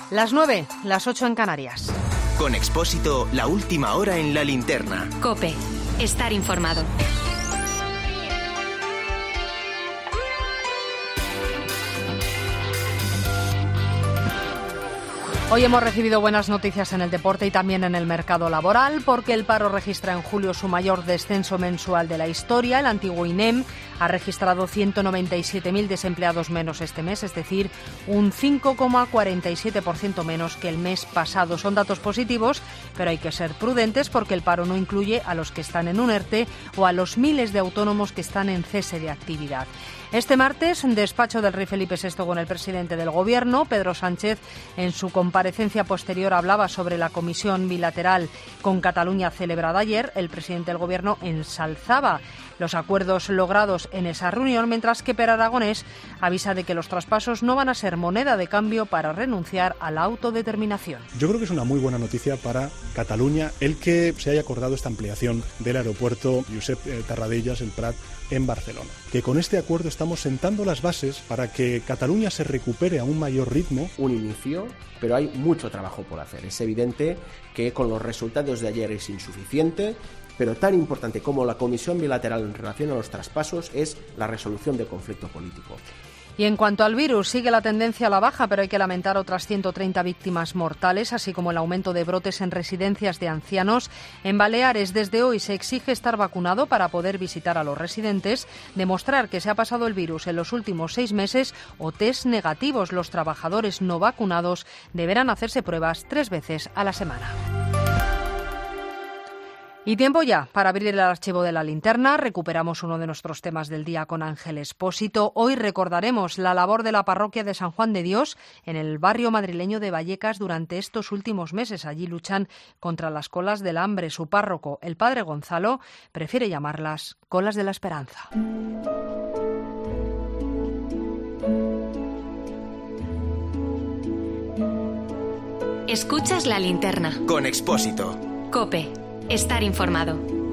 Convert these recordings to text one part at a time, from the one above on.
Las 9, las 8 en Canarias. Con Expósito, la última hora en la linterna. COPE. Estar informado. Hoy hemos recibido buenas noticias en el deporte y también en el mercado laboral, porque el paro registra en julio su mayor descenso mensual de la historia. El antiguo INEM ha registrado 197.000 desempleados menos este mes, es decir, un 5,47% menos que el mes pasado. Son datos positivos, pero hay que ser prudentes porque el paro no incluye a los que están en un ERTE o a los miles de autónomos que están en cese de actividad. Este martes, despacho del rey Felipe VI con el presidente del Gobierno, Pedro Sánchez, en su comparecencia posterior hablaba sobre la comisión bilateral con Cataluña celebrada ayer. El presidente del Gobierno ensalzaba los acuerdos logrados en esa reunión, mientras que Per Aragonés avisa de que los traspasos no van a ser moneda de cambio para renunciar a la autodeterminación. Yo creo que es una muy buena noticia para Cataluña el que se haya acordado esta ampliación del aeropuerto Josep Tarradellas, el Prat, en Barcelona. Que con este acuerdo estamos sentando las bases para que Cataluña se recupere a un mayor ritmo. Un inicio, pero hay mucho trabajo por hacer. Es evidente que con los resultados de ayer es insuficiente, pero tan importante como la comisión bilateral en relación a los traspasos es la resolución del conflicto político. Y en cuanto al virus, sigue la tendencia a la baja, pero hay que lamentar otras 130 víctimas mortales, así como el aumento de brotes en residencias de ancianos. En Baleares, desde hoy se exige estar vacunado para poder visitar a los residentes, demostrar que se ha pasado el virus en los últimos 6 meses o test negativos. Los trabajadores no vacunados deberán hacerse pruebas 3 veces a la semana. Y tiempo ya para abrir el archivo de la linterna. Recuperamos uno de nuestros temas del día con Ángel Expósito. Hoy recordaremos la labor de la parroquia de San Juan de Dios en el barrio madrileño de Vallecas durante estos últimos meses. Allí luchan contra las colas del hambre. Su párroco, el padre Gonzalo, prefiere llamarlas colas de la esperanza. Escuchas la linterna. Con Expósito. COPE. Estar informado.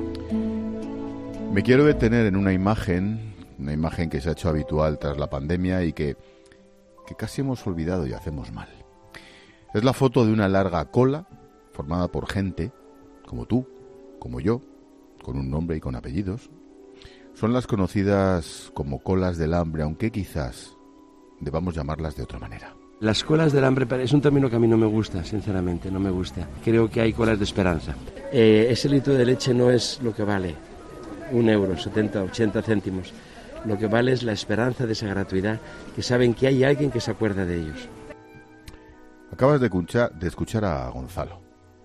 Me quiero detener en una imagen que se ha hecho habitual tras la pandemia y que casi hemos olvidado y hacemos mal. Es la foto de una larga cola formada por gente como tú, como yo, con un nombre y con apellidos. Son las conocidas como colas del hambre, aunque quizás debamos llamarlas de otra manera. Las colas del hambre es un término que a mí no me gusta, sinceramente, no me gusta. Creo que hay colas de esperanza. Ese litro de leche no es lo que vale 1 euro, 70, 80 céntimos. Lo que vale es la esperanza de esa gratuidad, que saben que hay alguien que se acuerda de ellos. Acabas de escuchar a Gonzalo.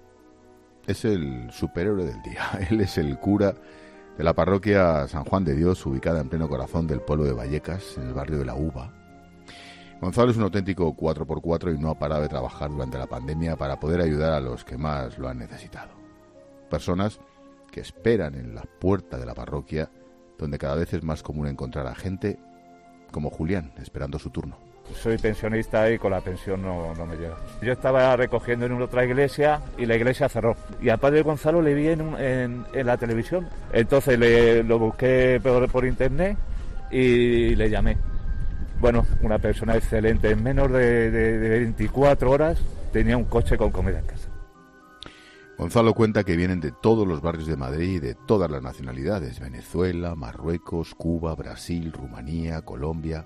Es el superhéroe del día. Él es el cura de la parroquia San Juan de Dios, ubicada en pleno corazón del pueblo de Vallecas, en el barrio de La Uva. Gonzalo es un auténtico 4x4 y no ha parado de trabajar durante la pandemia para poder ayudar a los que más lo han necesitado. Personas que esperan en la puerta de la parroquia, donde cada vez es más común encontrar a gente como Julián, esperando su turno. Soy pensionista y con la pensión no me llega. Yo estaba recogiendo en otra iglesia y la iglesia cerró. Y al padre Gonzalo le vi en la televisión. Entonces lo busqué por internet y le llamé. Bueno, una persona excelente. En menos de 24 horas tenía un coche con comida en casa. Gonzalo cuenta que vienen de todos los barrios de Madrid y de todas las nacionalidades. Venezuela, Marruecos, Cuba, Brasil, Rumanía, Colombia.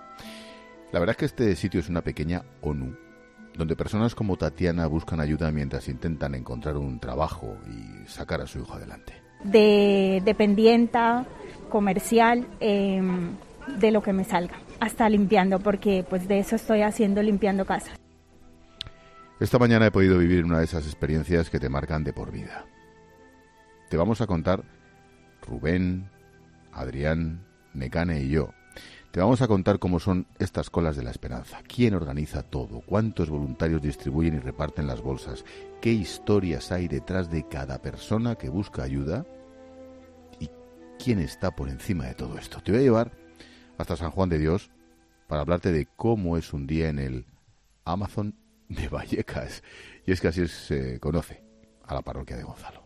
La verdad es que este sitio es una pequeña ONU, donde personas como Tatiana buscan ayuda mientras intentan encontrar un trabajo y sacar a su hijo adelante. De dependienta, comercial, de lo que me salga, hasta limpiando, porque pues de eso estoy haciendo, limpiando casas. Esta mañana he podido vivir una de esas experiencias que te marcan de por vida. Te vamos a contar, Rubén, Adrián, Nekane y yo, te vamos a contar cómo son estas colas de la esperanza, quién organiza todo, cuántos voluntarios distribuyen y reparten las bolsas, qué historias hay detrás de cada persona que busca ayuda y quién está por encima de todo esto. Te voy a llevar hasta San Juan de Dios para hablarte de cómo es un día en el Amazon de Vallecas. Y es que así se conoce a la parroquia de Gonzalo.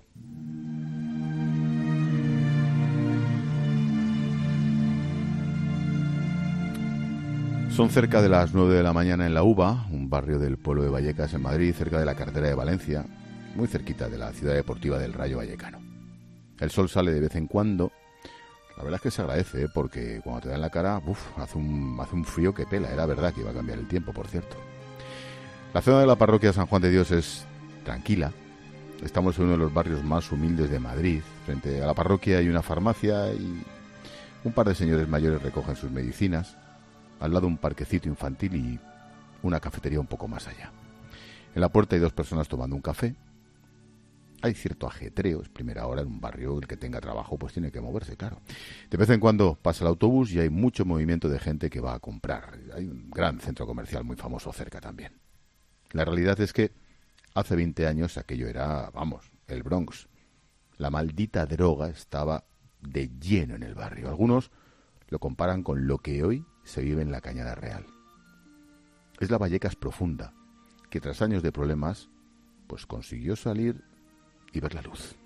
Son cerca de las 9 de la mañana en La Uva, un barrio del pueblo de Vallecas en Madrid, cerca de la carretera de Valencia, muy cerquita de la ciudad deportiva del Rayo Vallecano. El sol sale de vez en cuando. La verdad es que se agradece, porque cuando te da en la cara, hace un frío que pela. Era verdad que iba a cambiar el tiempo, por cierto. La zona de la parroquia San Juan de Dios es tranquila. Estamos en uno de los barrios más humildes de Madrid. Frente a la parroquia hay una farmacia y un par de señores mayores recogen sus medicinas. Al lado un parquecito infantil y una cafetería un poco más allá. En la puerta hay 2 personas tomando un café. Hay cierto ajetreo, es primera hora en un barrio, el que tenga trabajo pues tiene que moverse, claro. De vez en cuando pasa el autobús y hay mucho movimiento de gente que va a comprar. Hay un gran centro comercial muy famoso cerca también. La realidad es que hace 20 años aquello era, el Bronx. La maldita droga estaba de lleno en el barrio. Algunos lo comparan con lo que hoy se vive en la Cañada Real. Es la Vallecas profunda, que tras años de problemas, pues consiguió salir y ver la luz.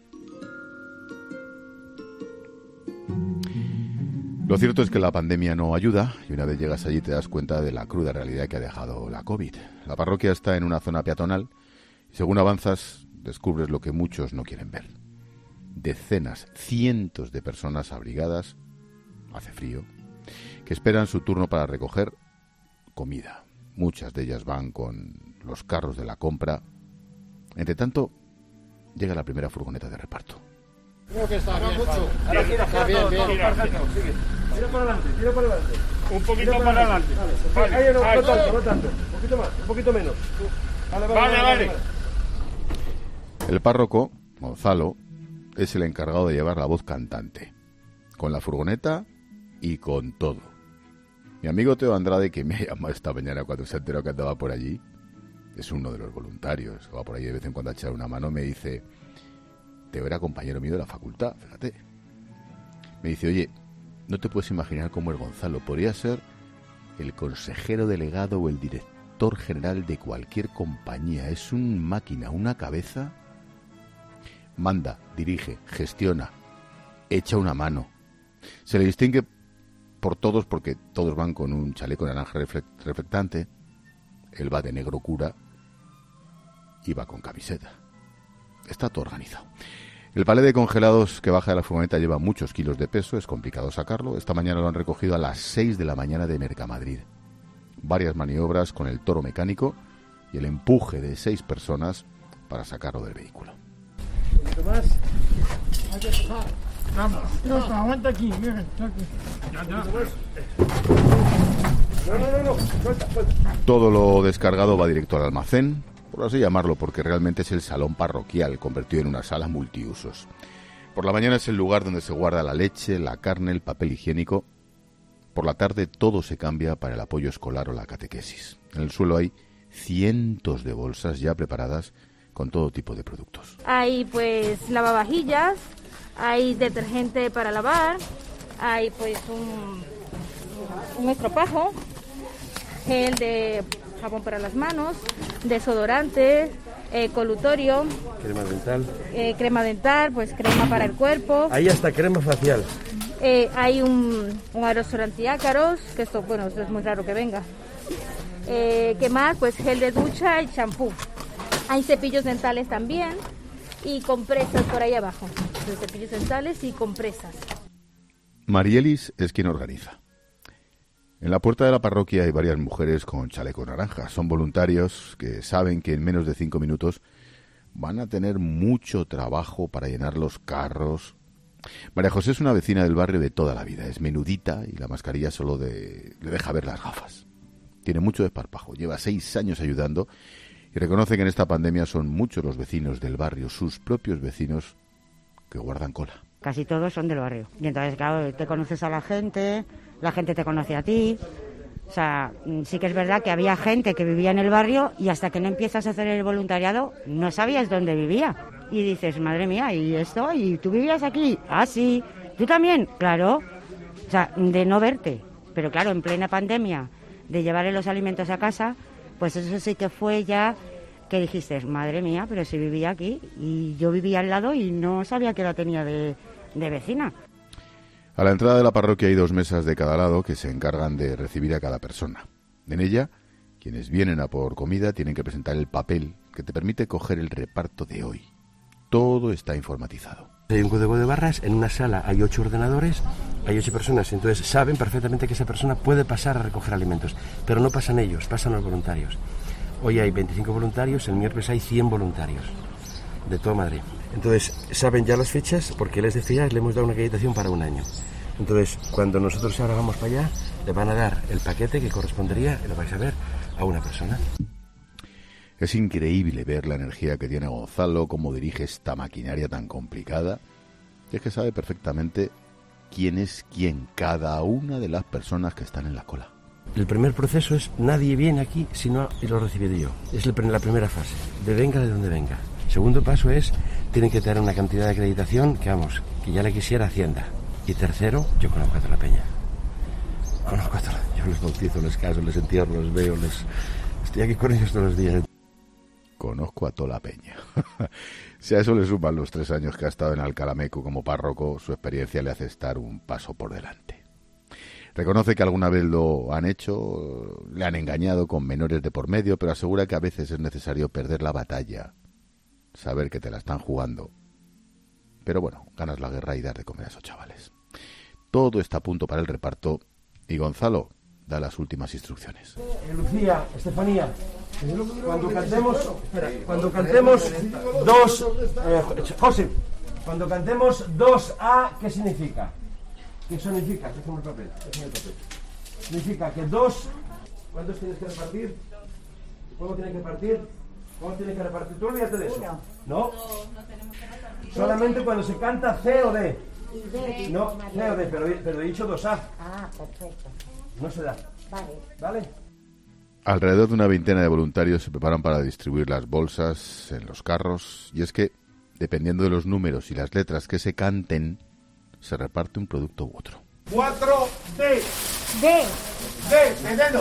Lo cierto es que la pandemia no ayuda y una vez llegas allí te das cuenta de la cruda realidad que ha dejado la COVID. La parroquia está en una zona peatonal y según avanzas descubres lo que muchos no quieren ver. Decenas, cientos de personas abrigadas, hace frío, que esperan su turno para recoger comida. Muchas de ellas van con los carros de la compra. Entre tanto, llega la primera furgoneta de reparto. Creo que está bien, mucho. Está bien. Tira para adelante. Un poquito para adelante. Vale. No tanto. Un poquito menos. Vale. El párroco, Gonzalo, es el encargado de llevar la voz cantante. Con la furgoneta y con todo. Mi amigo Teo Andrade, que me llamó esta mañana cuando se enteró que andaba por allí, es uno de los voluntarios, va por ahí de vez en cuando a echar una mano, me dice, Teo era compañero mío de la facultad, fíjate. Me dice, oye, no te puedes imaginar cómo el Gonzalo podría ser el consejero delegado o el director general de cualquier compañía. Es un máquina, una cabeza. Manda, dirige, gestiona, echa una mano. Se le distingue por todos porque todos van con un chaleco naranja reflectante. Él va de negro cura y va con camiseta. Está todo organizado. El palé de congelados que baja de la furgoneta lleva muchos kilos de peso, es complicado sacarlo. Esta mañana lo han recogido a las 6 de la mañana de Mercamadrid. Varias maniobras con el toro mecánico y el empuje de 6 personas para sacarlo del vehículo. Un poquito más. Hay que empujar. Vamos. No, aguanta aquí. Miren, aquí. Ya. No. Suelta. Todo lo descargado va directo al almacén, por así llamarlo, porque realmente es el salón parroquial, convertido en una sala multiusos. Por la mañana es el lugar donde se guarda la leche, la carne, el papel higiénico. Por la tarde todo se cambia para el apoyo escolar o la catequesis. En el suelo hay cientos de bolsas ya preparadas con todo tipo de productos. Hay pues lavavajillas, hay detergente para lavar, hay pues un estropajo, gel de jabón para las manos, desodorante, colutorio, crema dental, pues crema para el cuerpo. Hay hasta crema facial. Hay un aerosol antiácaros, que esto es muy raro que venga. ¿Qué más? Pues gel de ducha y champú. Hay cepillos dentales también y compresas por ahí abajo. Cepillos dentales y compresas. Marielis es quien organiza. En la puerta de la parroquia hay varias mujeres con chaleco naranja. Son voluntarios que saben que en menos de 5 minutos van a tener mucho trabajo para llenar los carros. María José es una vecina del barrio de toda la vida. Es menudita y la mascarilla solo le deja ver las gafas. Tiene mucho desparpajo. Lleva 6 años ayudando y reconoce que en esta pandemia son muchos los vecinos del barrio, sus propios vecinos, que guardan cola. Casi todos son del barrio. Y entonces, claro, te conoces a la gente te conoce a ti. O sea, sí que es verdad que había gente que vivía en el barrio y hasta que no empiezas a hacer el voluntariado no sabías dónde vivía. Y dices, madre mía, ¿y esto? ¿Y tú vivías aquí? Ah, sí. ¿Tú también? Claro. O sea, de no verte. Pero claro, en plena pandemia, de llevarle los alimentos a casa, pues eso sí que fue ya que dijiste, madre mía, pero si vivía aquí y yo vivía al lado y no sabía que la tenía de vecina. A la entrada de la parroquia hay 2 mesas de cada lado que se encargan de recibir a cada persona. En ella, quienes vienen a por comida tienen que presentar el papel que te permite coger el reparto de hoy. Todo está informatizado. Hay un código de barras, en una sala hay 8 ordenadores, hay 8 personas, entonces saben perfectamente que esa persona puede pasar a recoger alimentos, pero no pasan ellos, pasan los voluntarios. Hoy hay 25 voluntarios, el miércoles hay 100 voluntarios de toda Madrid. Entonces saben ya las fechas porque les decía, le hemos dado una acreditación para un año. Entonces cuando nosotros ahora vamos para allá, le van a dar el paquete que correspondería, y lo vais a ver, a una persona. Es increíble ver la energía que tiene Gonzalo, cómo dirige esta maquinaria tan complicada. Y es que sabe perfectamente quién es quién, cada una de las personas que están en la cola. El primer proceso es, nadie viene aquí si no lo he recibido yo. Es la primera fase, de venga de donde venga. Segundo paso es, tienen que tener una cantidad de acreditación que, vamos, que ya le quisiera Hacienda. Y tercero, yo conozco a toda la peña. Yo les bautizo, les caso, les entierro, les veo, estoy aquí con ellos todos los días. Conozco a toda la peña. Si a eso le suman los 3 años que ha estado en Alcalameco como párroco, su experiencia le hace estar un paso por delante. Reconoce que alguna vez lo han hecho, le han engañado con menores de por medio, pero asegura que a veces es necesario perder la batalla, saber que te la están jugando. Pero bueno, ganas la guerra y dar de comer a esos chavales. Todo está a punto para el reparto y Gonzalo da las últimas instrucciones. Lucía, Estefanía, cuando cantemos 2... José, cuando cantemos 2A, ¿qué significa? ¿Qué significa? Déjame el papel. Significa que 2... ¿Cuántos tienes que repartir? ¿Cómo tienes que repartir? ¿Cómo tienes que repartir? ¿Tú olvídate de eso? ¿No? Solamente cuando se canta C o D. No, C o D, pero he dicho 2A. Ah, perfecto. No se da. Vale. Alrededor de una veintena de voluntarios se preparan para distribuir las bolsas en los carros, y es que, dependiendo de los números y las letras que se canten, se reparte un producto u otro. 4D. D, veneno.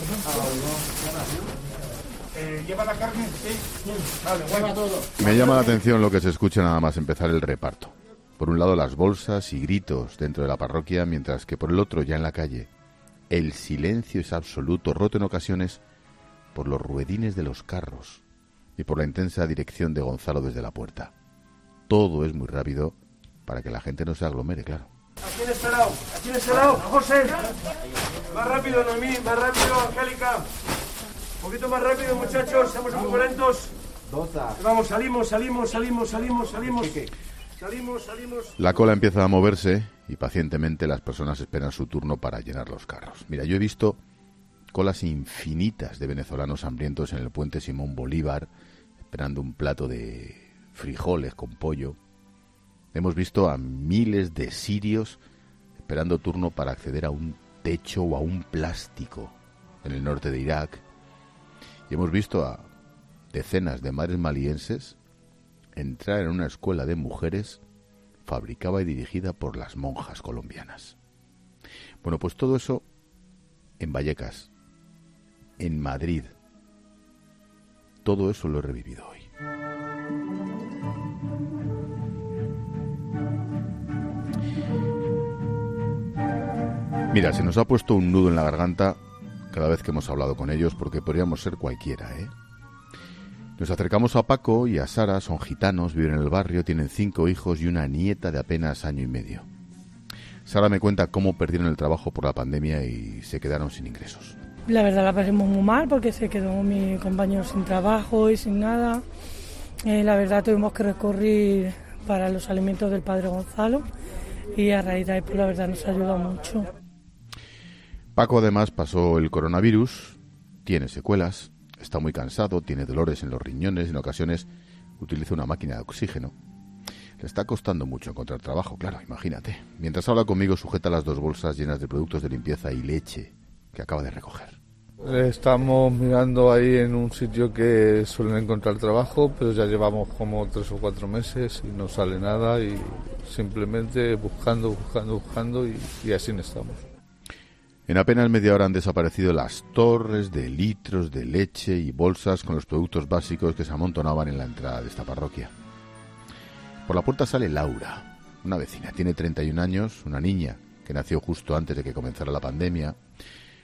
¿Lleva la carne? Sí. Vale, bueno. Todo. Me llama la atención lo que se escucha nada más empezar el reparto. Por un lado las bolsas y gritos dentro de la parroquia, mientras que por el otro, ya en la calle, el silencio es absoluto, roto en ocasiones por los ruedines de los carros y por la intensa dirección de Gonzalo desde la puerta. Todo es muy rápido para que la gente no se aglomere, claro. ¿A quién esperado? José. Más rápido, Noemí, más rápido, Angélica. Un poquito más rápido, muchachos, estamos un poco lentos. Vamos, salimos. La cola empieza a moverse y pacientemente las personas esperan su turno para llenar los carros. Mira, yo he visto colas infinitas de venezolanos hambrientos en el puente Simón Bolívar, esperando un plato de frijoles con pollo. Hemos visto a miles de sirios esperando turno para acceder a un techo o a un plástico en el norte de Irak. Y hemos visto a decenas de madres malienses entrar en una escuela de mujeres fabricada y dirigida por las monjas colombianas. Bueno, pues todo eso en Vallecas, en Madrid. Todo eso lo he revivido hoy. Mira, se nos ha puesto un nudo en la garganta cada vez que hemos hablado con ellos, porque podríamos ser cualquiera, ¿eh? Nos acercamos a Paco y a Sara, son gitanos, viven en el barrio, tienen 5 hijos y una nieta de apenas 1 año y medio. Sara me cuenta cómo perdieron el trabajo por la pandemia y se quedaron sin ingresos. La verdad la pasamos muy mal porque se quedó mi compañero sin trabajo y sin nada. La verdad tuvimos que recurrir para los alimentos del padre Gonzalo y a raíz de ahí pues la verdad nos ayudó mucho. Paco además pasó el coronavirus, tiene secuelas, está muy cansado, tiene dolores en los riñones, en ocasiones utiliza una máquina de oxígeno. Le está costando mucho encontrar trabajo, claro, imagínate. Mientras habla conmigo sujeta las 2 bolsas llenas de productos de limpieza y leche que acaba de recoger. Estamos mirando ahí en un sitio que suelen encontrar trabajo, pero ya llevamos como 3 o 4 meses y no sale nada y simplemente buscando y así estamos. En apenas media hora han desaparecido las torres de litros de leche y bolsas con los productos básicos que se amontonaban en la entrada de esta parroquia. Por la puerta sale Laura, una vecina. Tiene 31 años, una niña que nació justo antes de que comenzara la pandemia.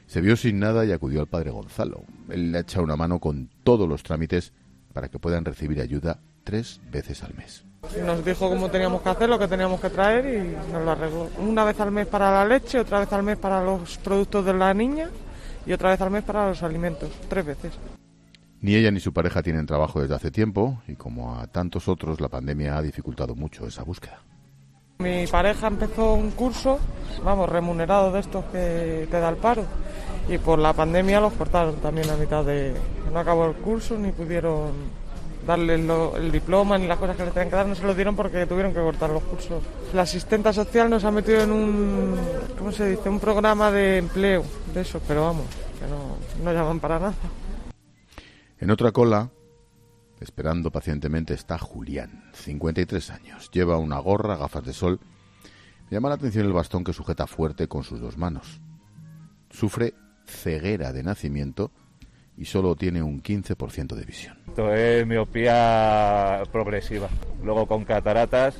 Se vio sin nada y acudió al padre Gonzalo. Él le ha echado una mano con todos los trámites para que puedan recibir ayuda 3 veces al mes. Nos dijo cómo teníamos que hacer, lo que teníamos que traer y nos lo arregló. Una vez al mes para la leche, otra vez al mes para los productos de la niña y otra vez al mes para los alimentos, 3 veces. Ni ella ni su pareja tienen trabajo desde hace tiempo y como a tantos otros la pandemia ha dificultado mucho esa búsqueda. Mi pareja empezó un curso, remunerado de estos que te da el paro y por la pandemia los cortaron también a mitad de... No acabó el curso ni pudieron darle el diploma ni las cosas que le tenían que dar, no se lo dieron porque tuvieron que cortar los cursos. La asistenta social nos ha metido en un programa de empleo de eso, pero que no llaman para nada. En otra cola, esperando pacientemente, está Julián, 53 años. Lleva una gorra, gafas de sol. Me llama la atención el bastón que sujeta fuerte con sus 2 manos. Sufre ceguera de nacimiento y solo tiene un 15% de visión. Esto es miopía progresiva, luego con cataratas,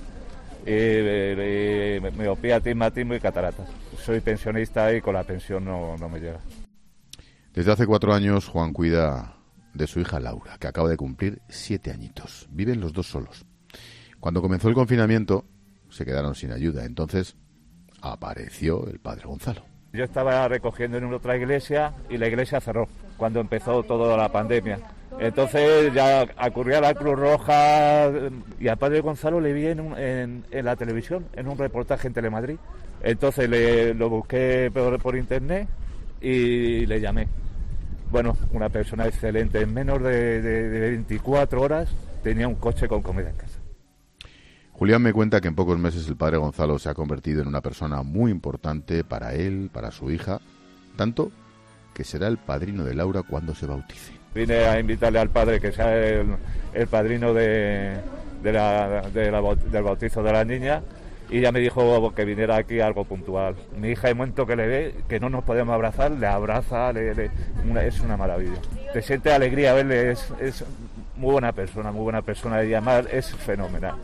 y miopía, astigmatismo y cataratas. Soy pensionista y con la pensión no me llega. Desde hace 4 años Juan cuida de su hija Laura, que acaba de cumplir 7 añitos. Viven los 2 solos. Cuando comenzó el confinamiento, se quedaron sin ayuda. Entonces apareció el padre Gonzalo. Yo estaba recogiendo en otra iglesia y la iglesia cerró cuando empezó toda la pandemia. Entonces ya acurría a la Cruz Roja y al padre Gonzalo le vi en la televisión, en un reportaje en Telemadrid. Entonces lo busqué por internet y le llamé. Bueno, una persona excelente. En menos de 24 horas tenía un coche con comida en casa. Julián me cuenta que en pocos meses el padre Gonzalo se ha convertido en una persona muy importante para él, para su hija, tanto que será el padrino de Laura cuando se bautice. Vine a invitarle al padre que sea el padrino del bautizo de la niña y ya me dijo que viniera aquí algo puntual. Mi hija, el momento que le ve, que no nos podemos abrazar, le abraza, es una maravilla. Te siente alegría verle, es muy buena persona y además es fenomenal.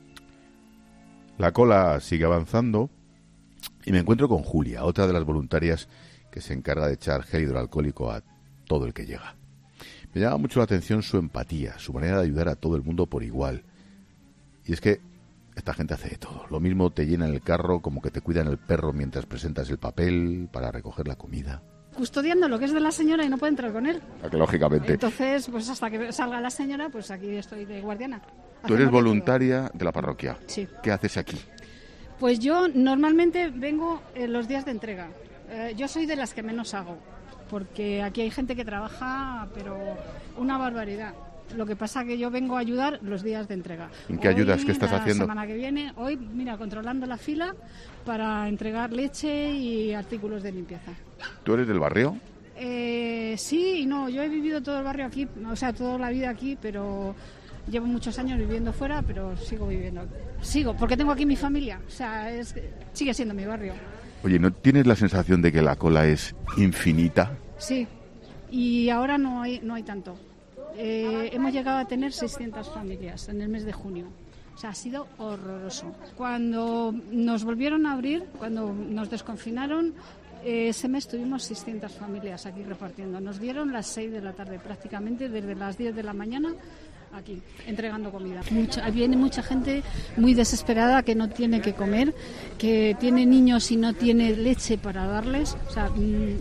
La cola sigue avanzando y me encuentro con Julia, otra de las voluntarias que se encarga de echar gel hidroalcohólico a todo el que llega. Me llama mucho la atención su empatía, su manera de ayudar a todo el mundo por igual. Y es que esta gente hace de todo. Lo mismo te llenan el carro como que te cuidan el perro mientras presentas el papel para recoger la comida. Custodiando lo que es de la señora y no puede entrar con él. Lógicamente. Entonces, pues hasta que salga la señora, pues aquí estoy de guardiana. Tú eres voluntaria de la parroquia. Sí. ¿Qué haces aquí? Pues yo normalmente vengo en los días de entrega. Yo soy de las que menos hago, porque aquí hay gente que trabaja, pero una barbaridad. Lo que pasa que yo vengo a ayudar los días de entrega. ¿En qué ayudas? ¿Qué estás haciendo? La semana que viene, hoy, mira, controlando la fila para entregar leche y artículos de limpieza. ¿Tú eres del barrio? Sí y no. Yo he vivido todo el barrio aquí, o sea, toda la vida aquí, pero llevo muchos años viviendo fuera, pero sigo viviendo. Sigo, porque tengo aquí mi familia. O sea, sigue siendo mi barrio. Oye, ¿no tienes la sensación de que la cola es infinita? Sí, y ahora no hay tanto. Hemos llegado a tener 600 familias en el mes de junio. O sea, ha sido horroroso. Cuando nos volvieron a abrir, cuando nos desconfinaron, ese mes tuvimos 600 familias aquí repartiendo. Nos dieron las 6 de la tarde prácticamente, desde las 10 de la mañana aquí, entregando comida. Viene mucha gente muy desesperada que no tiene que comer, que tiene niños y no tiene leche para darles. O sea,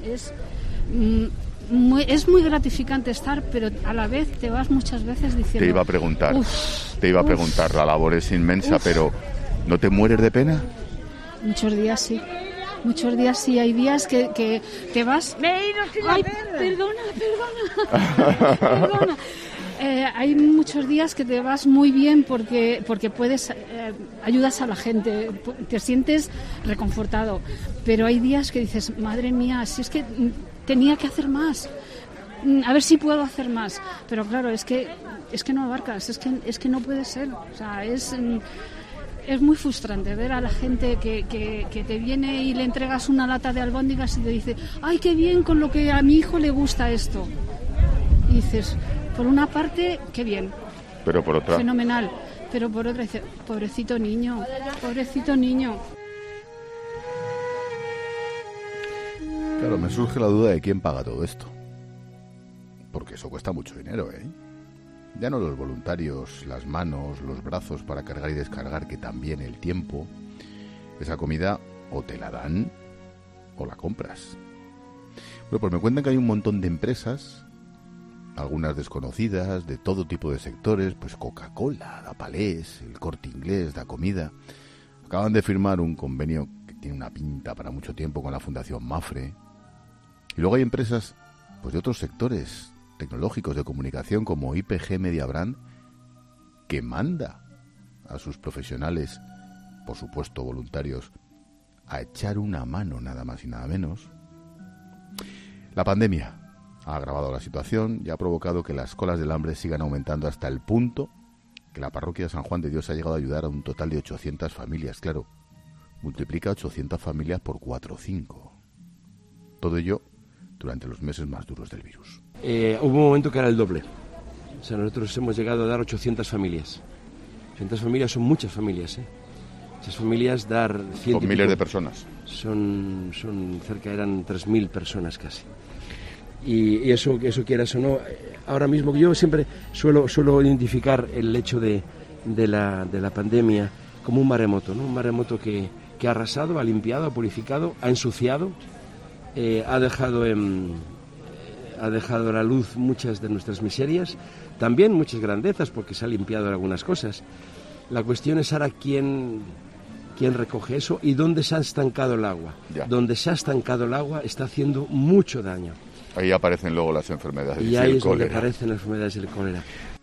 es muy gratificante estar, pero a la vez te vas muchas veces diciendo... Te iba a preguntar, la labor es inmensa, pero ¿no te mueres de pena? Muchos días sí. Hay días que te vas... Ay, perdona. Hay muchos días que te vas muy bien porque puedes ayudas a la gente, te sientes reconfortado, pero hay días que dices, madre mía, si es que tenía que hacer más, a ver si puedo hacer más, pero claro, es que no abarcas, es que no puede ser, o sea, es muy frustrante ver a la gente que te viene y le entregas una lata de albóndigas y te dice, ay, qué bien, con lo que a mi hijo le gusta esto, y dices, por una parte, qué bien, pero por otra, fenomenal, pero por otra dice, pobrecito niño. Claro, me surge la duda de quién paga todo esto. Porque eso cuesta mucho dinero, ¿eh? Ya no los voluntarios, las manos, los brazos para cargar y descargar, que también el tiempo. Esa comida o te la dan o la compras. Bueno, pues me cuentan que hay un montón de empresas, algunas desconocidas, de todo tipo de sectores, pues Coca-Cola, Da Palés, el Corte Inglés, Da Comida. Acaban de firmar un convenio que tiene una pinta para mucho tiempo con la Fundación Mafre. Y luego hay empresas pues de otros sectores tecnológicos de comunicación como IPG Mediabrand, que manda a sus profesionales, por supuesto voluntarios, a echar una mano nada más y nada menos. La pandemia ha agravado la situación y ha provocado que las colas del hambre sigan aumentando hasta el punto que la parroquia de San Juan de Dios ha llegado a ayudar a un total de 800 familias. Claro, multiplica 800 familias por 4 o 5. Todo ello durante los meses más duros del virus. Hubo un momento que era el doble. O sea, nosotros hemos llegado a dar 800 familias. 800 familias son muchas familias, ¿eh? Esas familias dar... Son miles de personas. Son cerca, eran 3.000 personas casi. Y eso quieras o no, ahora mismo yo siempre suelo identificar el hecho de la pandemia como un maremoto, ¿no? Un maremoto que ha arrasado, ha limpiado, ha purificado, ha ensuciado, ha dejado a la luz muchas de nuestras miserias, también muchas grandezas, porque se ha limpiado algunas cosas. La cuestión es ahora quién recoge eso y dónde se ha estancado el agua. Ya. Donde se ha estancado el agua está haciendo mucho daño. Ahí aparecen luego las enfermedades y ahí es donde aparecen las enfermedades del cólera.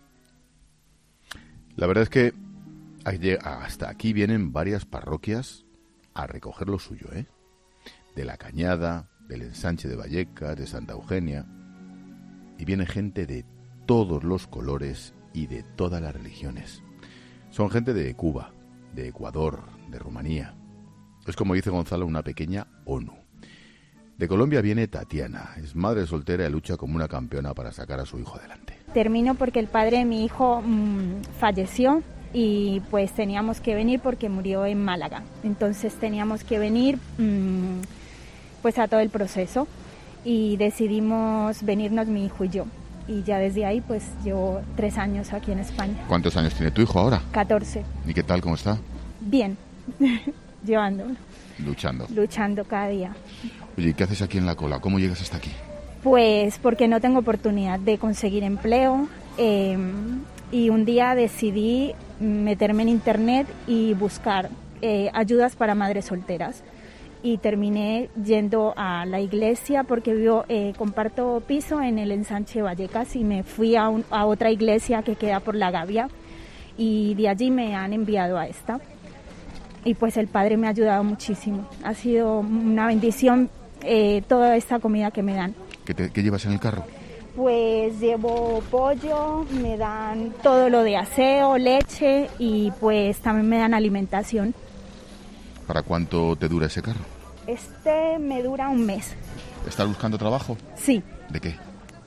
La verdad es que hasta aquí vienen varias parroquias a recoger lo suyo, ¿eh? De La Cañada, del Ensanche de Vallecas, de Santa Eugenia. Y viene gente de todos los colores y de todas las religiones. Son gente de Cuba, de Ecuador, de Rumanía. Es, como dice Gonzalo, una pequeña ONU. De Colombia viene Tatiana, es madre soltera y lucha como una campeona para sacar a su hijo adelante. Termino porque el padre de mi hijo falleció y pues teníamos que venir porque murió en Málaga. Entonces teníamos que venir pues a todo el proceso y decidimos venirnos mi hijo y yo. Y ya desde ahí pues llevo 3 años aquí en España. ¿Cuántos años tiene tu hijo ahora? 14. ¿Y qué tal, cómo está? Bien, llevándolo. Luchando cada día. Oye, ¿y qué haces aquí en la cola? ¿Cómo llegas hasta aquí? Pues porque no tengo oportunidad de conseguir empleo y un día decidí meterme en internet y buscar ayudas para madres solteras. Y terminé yendo a la iglesia porque comparto piso en el Ensanche Vallecas y me fui a otra iglesia que queda por La Gavia y de allí me han enviado a esta. Y pues el padre me ha ayudado muchísimo. Ha sido una bendición toda esta comida que me dan. ¿Qué llevas en el carro? Pues llevo pollo, me dan todo lo de aseo, leche y pues también me dan alimentación. ¿Para cuánto te dura ese carro? Me dura 1 mes. ¿Estás buscando trabajo? Sí. ¿De qué?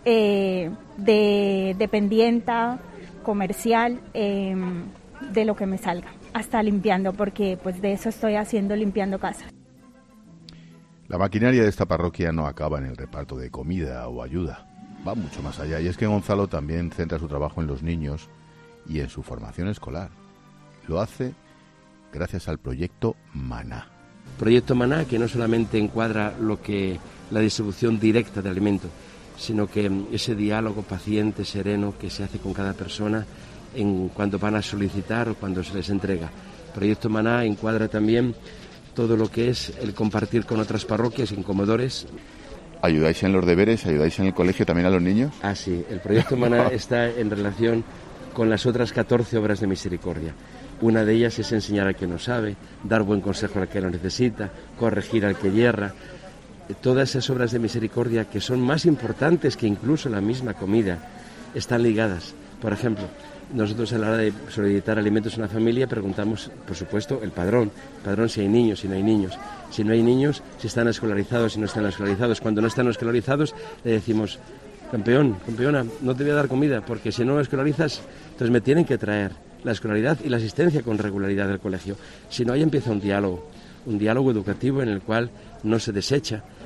De dependienta, comercial, de lo que me salga. Hasta limpiando, porque pues de eso estoy haciendo, limpiando casas. La maquinaria de esta parroquia no acaba en el reparto de comida o ayuda. Va mucho más allá. Y es que Gonzalo también centra su trabajo en los niños y en su formación escolar. Lo hace gracias al proyecto Maná. Proyecto Maná, que no solamente encuadra la distribución directa de alimentos, sino que ese diálogo paciente, sereno, que se hace con cada persona cuando van a solicitar o cuando se les entrega. Proyecto Maná encuadra también todo lo que es el compartir con otras parroquias en comedores. ¿Ayudáis en los deberes? ¿Ayudáis en el colegio también a los niños? Ah, sí. El Proyecto Maná está en relación con las otras 14 obras de misericordia. Una de ellas es enseñar al que no sabe, dar buen consejo al que lo necesita, corregir al que yerra. Todas esas obras de misericordia, que son más importantes que incluso la misma comida, están ligadas. Por ejemplo, nosotros a la hora de solicitar alimentos a una familia preguntamos, por supuesto, el padrón si hay niños, si no hay niños. Si no hay niños, si están escolarizados, si no están escolarizados. Cuando no están escolarizados, le decimos, campeona, no te voy a dar comida, porque si no lo escolarizas, entonces me tienen que traer la escolaridad y la asistencia con regularidad del colegio. Si no, ahí empieza un diálogo educativo en el cual no se desecha,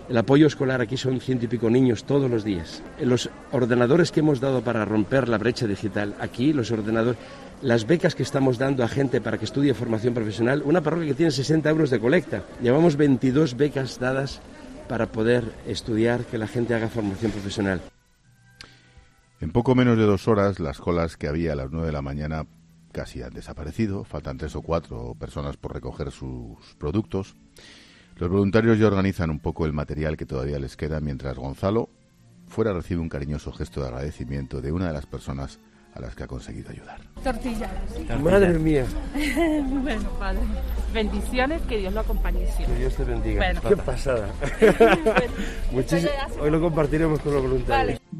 El apoyo escolar aquí son 100 y pico niños todos los días. Los ordenadores que hemos dado para romper la brecha digital, aquí los ordenadores, las becas que estamos dando a gente para que estudie formación profesional, una parroquia que tiene 60 euros de colecta. Llevamos 22 becas dadas para poder estudiar, que la gente haga formación profesional. En poco menos de 2 horas, las colas que había a las 9 de la mañana casi han desaparecido. Faltan 3 o 4 personas por recoger sus productos. Los voluntarios ya organizan un poco el material que todavía les queda, mientras Gonzalo fuera recibe un cariñoso gesto de agradecimiento de una de las personas a las que ha conseguido ayudar. Tortilla. Madre mía. Bueno, padre. Bendiciones, que Dios lo acompañe siempre. Que Dios te bendiga. Bueno. Qué pasada. Muchísimo. Hoy lo compartiremos con los voluntarios. Vale.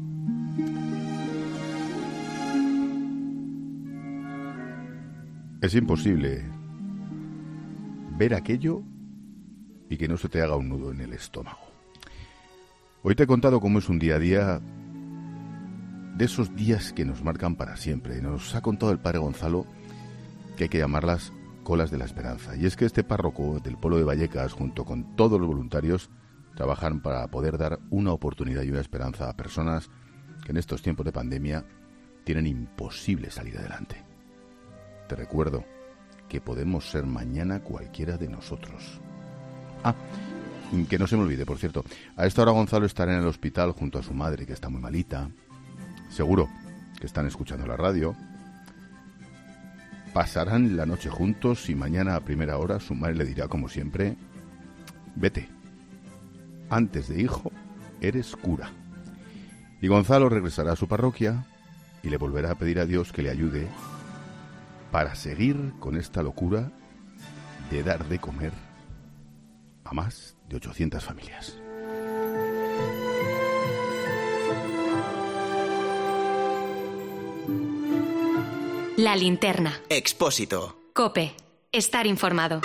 Es imposible ver aquello y que no se te haga un nudo en el estómago. Hoy te he contado cómo es un día a día de esos días que nos marcan para siempre. Nos ha contado el padre Gonzalo que hay que llamarlas colas de la esperanza. Y es que este párroco del pueblo de Vallecas, junto con todos los voluntarios, trabajan para poder dar una oportunidad y una esperanza a personas que en estos tiempos de pandemia tienen imposible salir adelante. Te recuerdo que podemos ser mañana cualquiera de nosotros. Que no se me olvide, por cierto, a esta hora Gonzalo estará en el hospital junto a su madre, que está muy malita. Seguro que están escuchando la radio. Pasarán la noche juntos y mañana a primera hora su madre le dirá, como siempre: vete, antes de hijo eres cura. Y Gonzalo regresará a su parroquia y le volverá a pedir a Dios que le ayude para seguir con esta locura de dar de comer a más de 800 familias. La linterna. Expósito. COPE. Estar informado.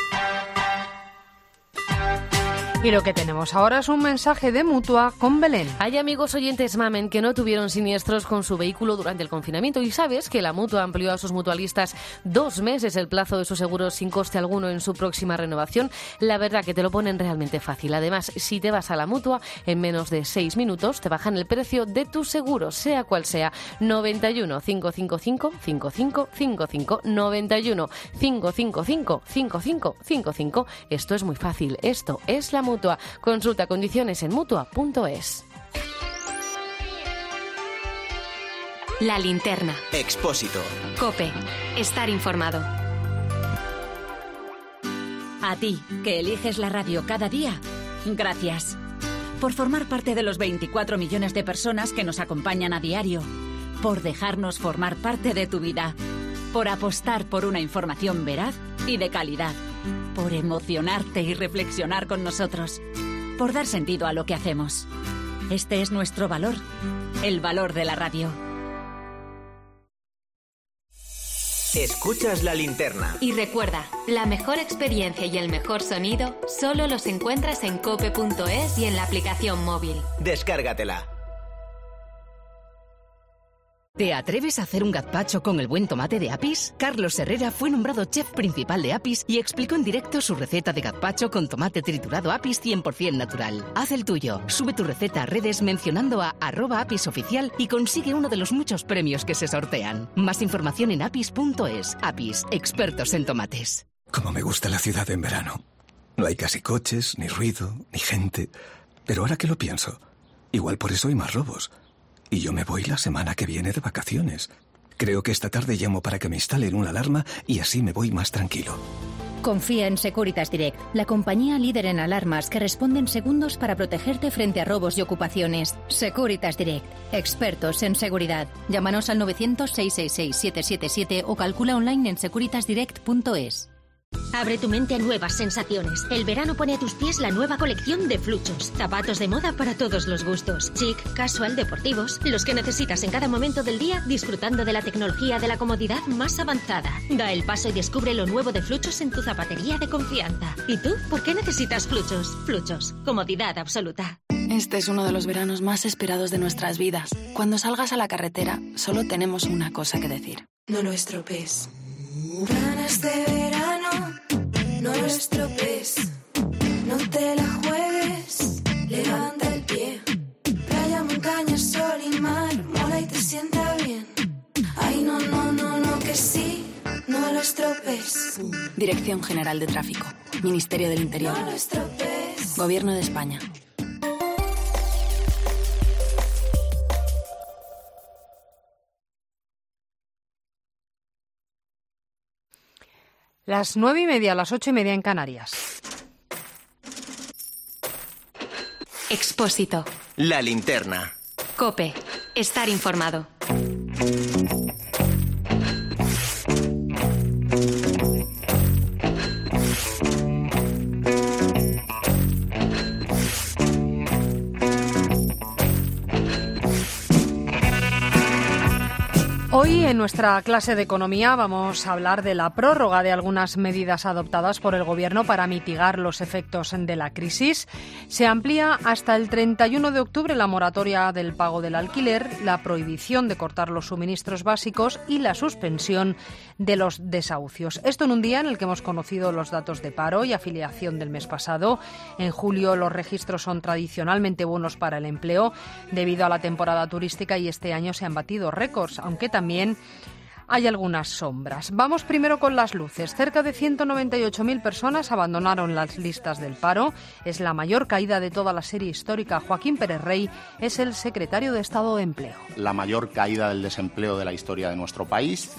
Y lo que tenemos ahora es un mensaje de Mutua con Belén. Hay amigos oyentes Mamen que no tuvieron siniestros con su vehículo durante el confinamiento y sabes que la Mutua amplió a sus mutualistas 2 meses el plazo de sus seguros sin coste alguno en su próxima renovación. La verdad que te lo ponen realmente fácil. Además, si te vas a la Mutua, en menos de 6 minutos te bajan el precio de tu seguro, sea cual sea. 91 555 5555 91 555 5555. Esto es muy fácil. Esto es la Mutua. Consulta condiciones en mutua.es. La linterna. Expósito. COPE. Estar informado. A ti, que eliges la radio cada día, gracias. Por formar parte de los 24 millones de personas que nos acompañan a diario. Por dejarnos formar parte de tu vida. Por apostar por una información veraz y de calidad. Por emocionarte y reflexionar con nosotros. Por dar sentido a lo que hacemos. Este es nuestro valor. El valor de la radio. Escuchas la linterna. Y recuerda, la mejor experiencia y el mejor sonido solo los encuentras en cope.es y en la aplicación móvil. Descárgatela. ¿Te atreves a hacer un gazpacho con el buen tomate de Apis? Carlos Herrera fue nombrado chef principal de Apis y explicó en directo su receta de gazpacho con tomate triturado Apis 100% natural. Haz el tuyo. Sube tu receta a redes mencionando a @apisoficial y consigue uno de los muchos premios que se sortean. Más información en apis.es. Apis, expertos en tomates. Como me gusta la ciudad en verano. No hay casi coches, ni ruido, ni gente. Pero ahora que lo pienso, igual por eso hay más robos. Y yo me voy la semana que viene de vacaciones. Creo que esta tarde llamo para que me instalen una alarma y así me voy más tranquilo. Confía en Securitas Direct, la compañía líder en alarmas que responde en segundos para protegerte frente a robos y ocupaciones. Securitas Direct, expertos en seguridad. Llámanos al 900-666-777 o calcula online en securitasdirect.es. Abre tu mente a nuevas sensaciones. El verano pone a tus pies la nueva colección de Fluchos. Zapatos de moda para todos los gustos. Chic, casual, deportivos. Los que necesitas en cada momento del día, disfrutando de la tecnología de la comodidad más avanzada. Da el paso y descubre lo nuevo de Fluchos en tu zapatería de confianza. ¿Y tú? ¿Por qué necesitas Fluchos? Fluchos. Comodidad absoluta. Este es uno de los veranos más esperados de nuestras vidas. Cuando salgas a la carretera, solo tenemos una cosa que decir. No lo estropees. Ganas de verano, no lo estropees. No te la juegues, levanta. sí, no lo estropees. Dirección General de Tráfico. Ministerio del Interior. No lo estropees. Gobierno de España. Las 9:30, las 8:30 en Canarias. Expósito. La linterna. COPE. Estar informado. Hoy en nuestra clase de economía vamos a hablar de la prórroga de algunas medidas adoptadas por el Gobierno para mitigar los efectos de la crisis. Se amplía hasta el 31 de octubre la moratoria del pago del alquiler, la prohibición de cortar los suministros básicos y la suspensión de los desahucios. Esto en un día en el que hemos conocido los datos de paro y afiliación del mes pasado. En julio los registros son tradicionalmente buenos para el empleo debido a la temporada turística y este año se han batido récords, aunque también hay algunas sombras. Vamos primero con las luces. Cerca de 198.000 personas abandonaron las listas del paro. Es la mayor caída de toda la serie histórica. Joaquín Pérez Rey es el secretario de Estado de Empleo. La mayor caída del desempleo de la historia de nuestro país,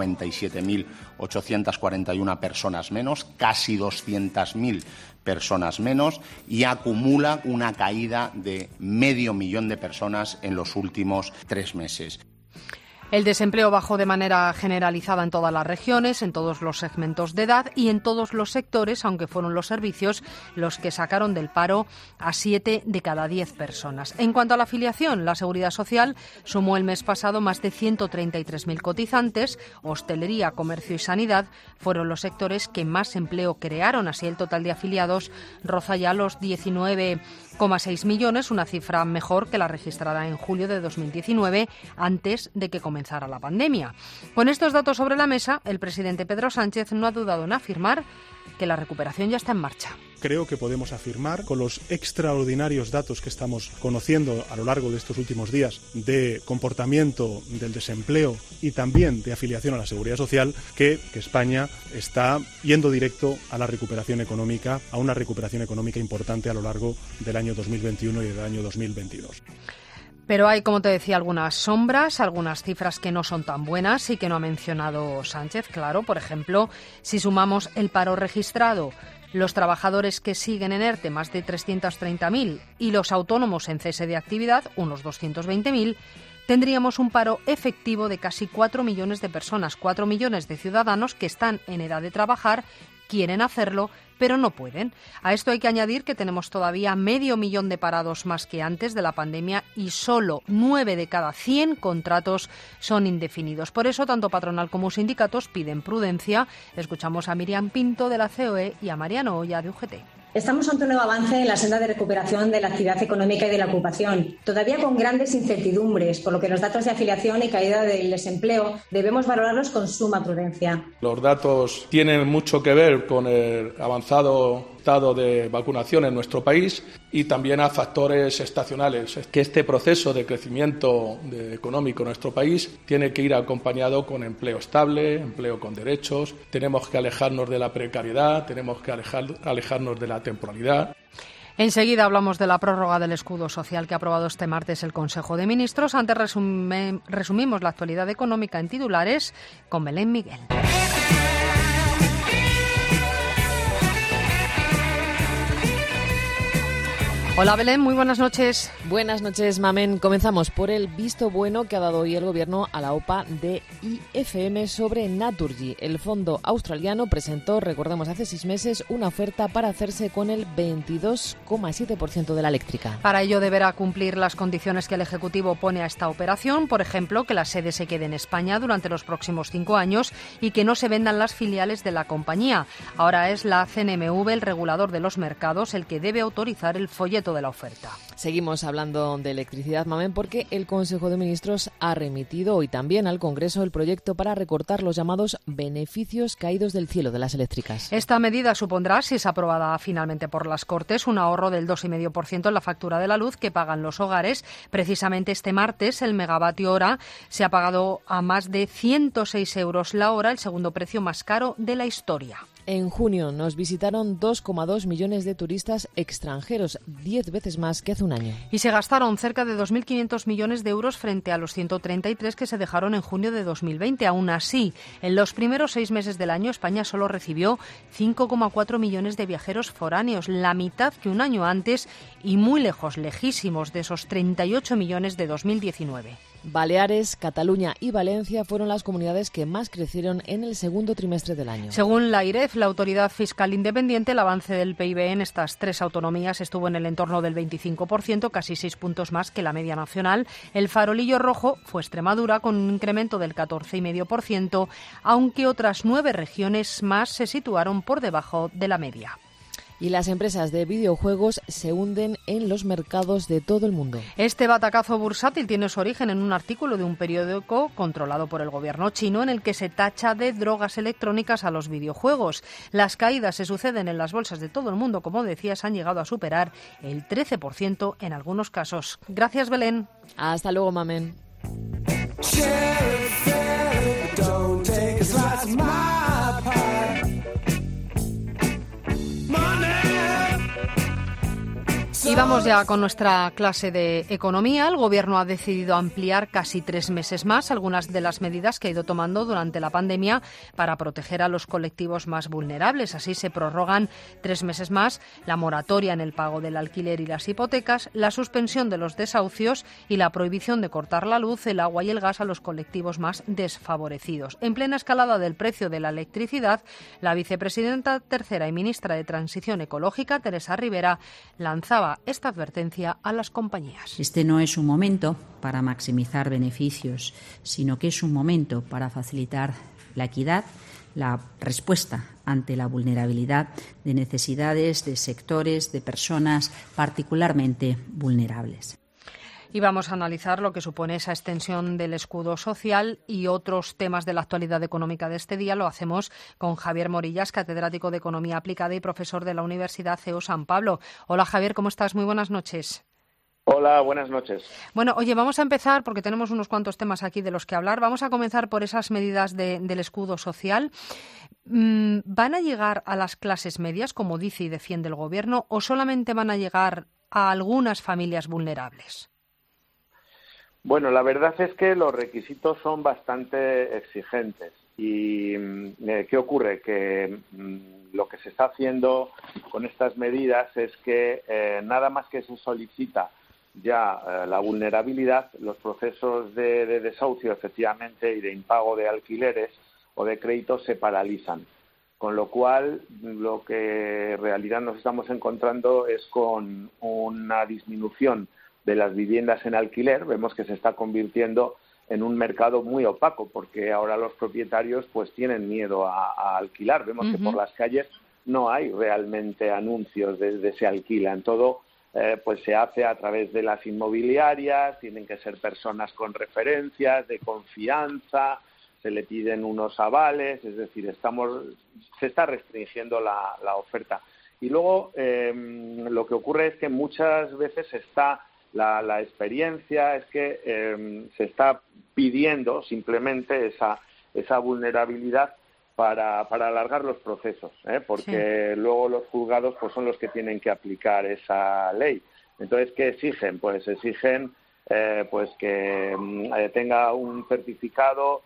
197.841 personas menos, casi 200.000 personas menos, y acumula una caída de 500.000 de personas en los últimos 3 meses. El desempleo bajó de manera generalizada en todas las regiones, en todos los segmentos de edad y en todos los sectores, aunque fueron los servicios los que sacaron del paro a 7 de cada 10 personas. En cuanto a la afiliación, la Seguridad Social sumó el mes pasado más de 133.000 cotizantes. Hostelería, comercio y sanidad fueron los sectores que más empleo crearon. Así, el total de afiliados roza ya los 19,6 millones, una cifra mejor que la registrada en julio de 2019, antes de que comenzara la pandemia. Con estos datos sobre la mesa, el presidente Pedro Sánchez no ha dudado en afirmar que la recuperación ya está en marcha. Creo que podemos afirmar, con los extraordinarios datos que estamos conociendo a lo largo de estos últimos días de comportamiento del desempleo y también de afiliación a la Seguridad Social, que España está yendo directo a la recuperación económica, a una recuperación económica importante a lo largo del año 2021 y del año 2022. Pero hay, como te decía, algunas sombras, algunas cifras que no son tan buenas y que no ha mencionado Sánchez. Claro, por ejemplo, si sumamos el paro registrado, los trabajadores que siguen en ERTE, más de 330.000, y los autónomos en cese de actividad, unos 220.000, tendríamos un paro efectivo de casi 4 millones de personas, 4 millones de ciudadanos que están en edad de trabajar, quieren hacerlo, pero no pueden. A esto hay que añadir que tenemos todavía 500.000 de parados más que antes de la pandemia y solo 9 de cada 100 contratos son indefinidos. Por eso, tanto patronal como sindicatos piden prudencia. Escuchamos a Miriam Pinto de la COE y a Mariano Olla de UGT. Estamos ante un nuevo avance en la senda de recuperación de la actividad económica y de la ocupación, todavía con grandes incertidumbres, por lo que los datos de afiliación y caída del desempleo debemos valorarlos con suma prudencia. Los datos tienen mucho que ver con el avanzado estado de vacunación en nuestro país y también a factores estacionales. Que este proceso de crecimiento económico en nuestro país tiene que ir acompañado con empleo estable, empleo con derechos. Tenemos que alejarnos de la precariedad, tenemos que alejarnos de la temporalidad. Enseguida hablamos de la prórroga del escudo social que ha aprobado este martes el Consejo de Ministros. Antes resumimos la actualidad económica en titulares con Belén Miguel. Hola Belén, muy buenas noches. Buenas noches, Mamen. Comenzamos por el visto bueno que ha dado hoy el Gobierno a la OPA de IFM sobre Naturgy. El fondo australiano presentó, recordemos, hace 6 meses una oferta para hacerse con el 22,7% de la eléctrica. Para ello deberá cumplir las condiciones que el Ejecutivo pone a esta operación, por ejemplo, que la sede se quede en España durante los próximos 5 años y que no se vendan las filiales de la compañía. Ahora es la CNMV, el regulador de los mercados, el que debe autorizar el folleto incremento de la oferta. Seguimos hablando de electricidad, Mamen, porque el Consejo de Ministros ha remitido hoy también al Congreso el proyecto para recortar los llamados beneficios caídos del cielo de las eléctricas. Esta medida supondrá, si es aprobada finalmente por las Cortes, un ahorro del 2,5% en la factura de la luz que pagan los hogares. Precisamente este martes el megavatio hora se ha pagado a más de 106 euros la hora, el segundo precio más caro de la historia. En junio nos visitaron 2,2 millones de turistas extranjeros, 10 veces más que hace un año. Y se gastaron cerca de 2.500 millones de euros frente a los 133 que se dejaron en junio de 2020. Aún así, en los primeros 6 meses del año, España solo recibió 5,4 millones de viajeros foráneos, la mitad que un año antes y muy lejos, lejísimos de esos 38 millones de 2019. Baleares, Cataluña y Valencia fueron las comunidades que más crecieron en el segundo trimestre del año. Según la AIREF, la Autoridad Fiscal Independiente, el avance del PIB en estas 3 autonomías estuvo en el entorno del 25%, casi 6 puntos más que la media nacional. El farolillo rojo fue Extremadura, con un incremento del 14,5%, aunque otras 9 regiones más se situaron por debajo de la media. Y las empresas de videojuegos se hunden en los mercados de todo el mundo. Este batacazo bursátil tiene su origen en un artículo de un periódico controlado por el gobierno chino en el que se tacha de drogas electrónicas a los videojuegos. Las caídas se suceden en las bolsas de todo el mundo, como decías, han llegado a superar el 13% en algunos casos. Gracias, Belén. Hasta luego, Mamen. Y vamos ya con nuestra clase de economía. El Gobierno ha decidido ampliar casi 3 meses más algunas de las medidas que ha ido tomando durante la pandemia para proteger a los colectivos más vulnerables. Así se prorrogan 3 meses más la moratoria en el pago del alquiler y las hipotecas, la suspensión de los desahucios y la prohibición de cortar la luz, el agua y el gas a los colectivos más desfavorecidos. En plena escalada del precio de la electricidad, la vicepresidenta tercera y ministra de Transición Ecológica, Teresa Rivera, lanzaba esta advertencia a las compañías. Este no es un momento para maximizar beneficios, sino que es un momento para facilitar la equidad, la respuesta ante la vulnerabilidad de necesidades de sectores, de personas particularmente vulnerables. Y vamos a analizar lo que supone esa extensión del escudo social y otros temas de la actualidad económica de este día. Lo hacemos con Javier Morillas, catedrático de Economía Aplicada y profesor de la Universidad CEU San Pablo. Hola, Javier, ¿cómo estás? Muy buenas noches. Hola, buenas noches. Bueno, oye, vamos a empezar porque tenemos unos cuantos temas aquí de los que hablar. Vamos a comenzar por esas medidas del escudo social. ¿Van a llegar a las clases medias, como dice y defiende el Gobierno, o solamente van a llegar a algunas familias vulnerables? Bueno, la verdad es que los requisitos son bastante exigentes. ¿Y qué ocurre? Que lo que se está haciendo con estas medidas es que nada más que se solicita ya la vulnerabilidad, los procesos de desahucio, efectivamente, y de impago de alquileres o de créditos se paralizan. Con lo cual, lo que en realidad nos estamos encontrando es con una disminución de las viviendas en alquiler. Vemos que se está convirtiendo en un mercado muy opaco, porque ahora los propietarios pues tienen miedo a alquilar. Vemos que por las calles no hay realmente anuncios de se alquilan. Todo pues se hace a través de las inmobiliarias, tienen que ser personas con referencias, de confianza, se le piden unos avales, es decir, se está restringiendo la oferta. Y luego lo que ocurre es que muchas veces la experiencia es que se está pidiendo simplemente esa vulnerabilidad para alargar los procesos, porque luego los juzgados pues son los que tienen que aplicar esa ley. Entonces, ¿qué exigen? Pues exigen pues que tenga un certificado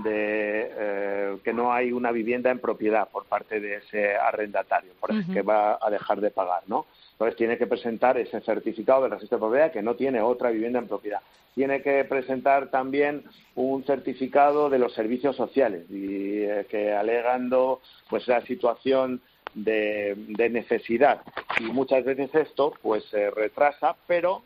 de que no hay una vivienda en propiedad por parte de ese arrendatario, que va a dejar de pagar, ¿no? Entonces tiene que presentar ese certificado del registro de propiedad que no tiene otra vivienda en propiedad. Tiene que presentar también un certificado de los servicios sociales y que alegando pues la situación de necesidad. Y muchas veces esto pues se retrasa, pero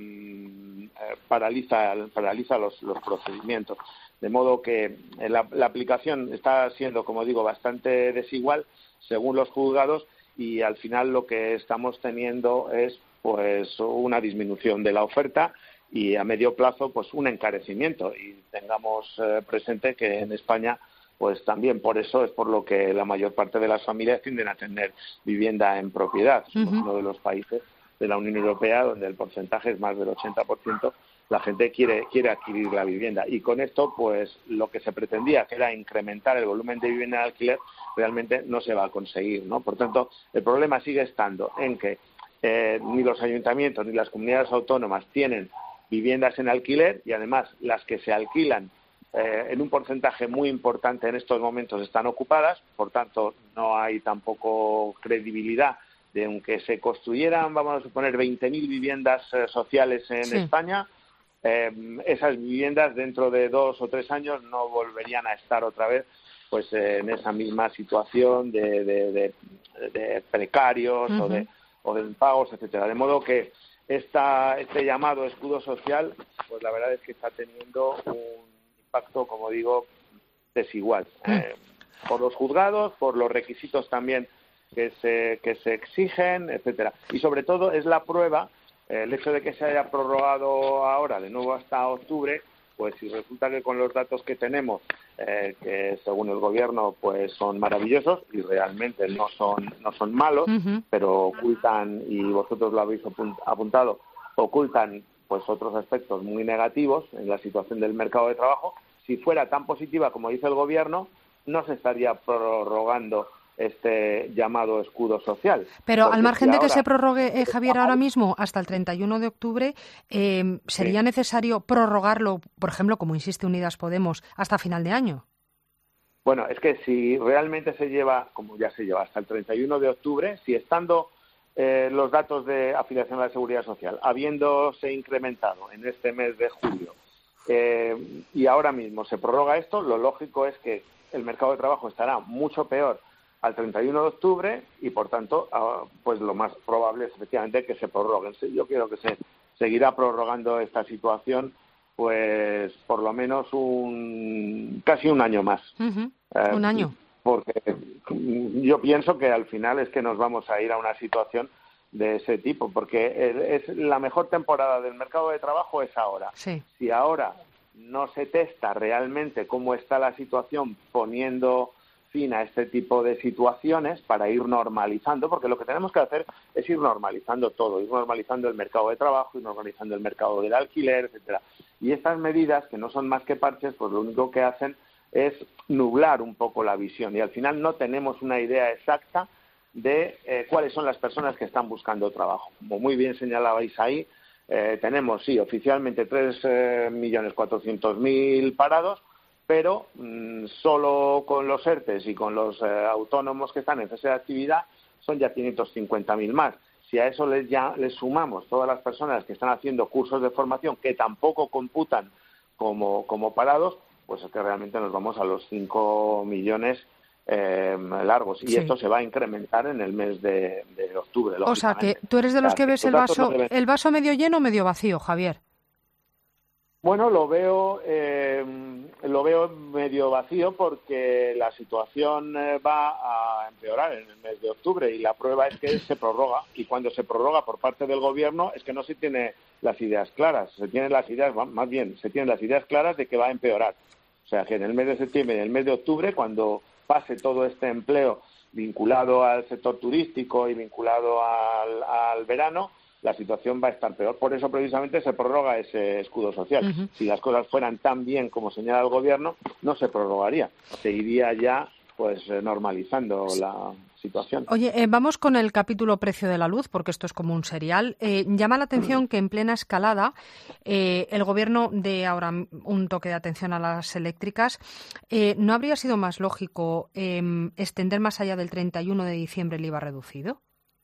paraliza los procedimientos. De modo que la aplicación está siendo, como digo, bastante desigual según los juzgados, y al final lo que estamos teniendo es pues una disminución de la oferta y a medio plazo pues un encarecimiento. Y tengamos presente que en España pues también por eso es por lo que la mayor parte de las familias tienden a tener vivienda en propiedad. Somos uno de los países de la Unión Europea donde el porcentaje es más del 80%, la gente quiere adquirir la vivienda. Y con esto, pues lo que se pretendía, que era incrementar el volumen de vivienda de alquiler, realmente no se va a conseguir, ¿no? Por tanto, el problema sigue estando en que ni los ayuntamientos ni las comunidades autónomas tienen viviendas en alquiler y además las que se alquilan en un porcentaje muy importante en estos momentos están ocupadas, por tanto no hay tampoco credibilidad de aunque se construyeran, vamos a suponer, 20.000 viviendas sociales en España, esas viviendas dentro de 2 o 3 años no volverían a estar otra vez pues en esa misma situación de precarios o de impagos, etcétera. De modo que este llamado escudo social, pues la verdad es que está teniendo un impacto, como digo, desigual. Por los juzgados, por los requisitos también que se exigen, etcétera. Y sobre todo es la prueba, el hecho de que se haya prorrogado ahora de nuevo hasta octubre, pues si resulta que con los datos que tenemos, que según el gobierno pues son maravillosos y realmente no son malos, pero ocultan, y vosotros lo habéis apuntado, ocultan pues otros aspectos muy negativos en la situación del mercado de trabajo. Si fuera tan positiva como dice el gobierno, no se estaría prorrogando este llamado escudo social. Pero al margen de que se prorrogue, Javier, ahora mismo hasta el 31 de octubre, ¿sería necesario prorrogarlo, por ejemplo, como insiste Unidas Podemos, hasta final de año? Bueno, es que si realmente se lleva, como ya se lleva, hasta el 31 de octubre, si estando los datos de afiliación a la Seguridad Social habiéndose incrementado en este mes de julio y ahora mismo se prorroga esto, lo lógico es que el mercado de trabajo estará mucho peor al 31 de octubre y, por tanto, pues lo más probable es efectivamente que se prorroguen. Yo creo que se seguirá prorrogando esta situación pues por lo menos casi un año más. Un año. Porque yo pienso que al final es que nos vamos a ir a una situación de ese tipo, porque es la mejor temporada del mercado de trabajo es ahora. Sí. Si ahora no se testa realmente cómo está la situación poniendo fin a este tipo de situaciones para ir normalizando, porque lo que tenemos que hacer es ir normalizando todo, ir normalizando el mercado de trabajo, ir normalizando el mercado del alquiler, etcétera. Y estas medidas, que no son más que parches, pues lo único que hacen es nublar un poco la visión y al final no tenemos una idea exacta de cuáles son las personas que están buscando trabajo. Como muy bien señalabais ahí, tenemos, sí, oficialmente 3.400.000 parados, pero solo con los ERTEs y con los autónomos que están en cese de actividad son ya 550.000 más. Si a eso les sumamos todas las personas que están haciendo cursos de formación que tampoco computan como parados, pues es que realmente nos vamos a los 5 millones largos. Y esto se va a incrementar en el mes de octubre. O sea, que tú eres de los que ves el vaso medio lleno o medio vacío, Javier. Bueno, lo veo medio vacío porque la situación va a empeorar en el mes de octubre y la prueba es que se prorroga, y cuando se prorroga por parte del gobierno es que no se tiene las ideas claras, se tienen las ideas claras de que va a empeorar. O sea, que en el mes de septiembre y en el mes de octubre, cuando pase todo este empleo vinculado al sector turístico y vinculado al verano, la situación va a estar peor. Por eso, precisamente, se prorroga ese escudo social. Si las cosas fueran tan bien como señala el gobierno, no se prorrogaría. Se iría ya pues normalizando la situación. Oye, vamos con el capítulo precio de la luz, porque esto es como un serial. Llama la atención que en plena escalada el gobierno dé ahora un toque de atención a las eléctricas. ¿No habría sido más lógico extender más allá del 31 de diciembre el IVA reducido?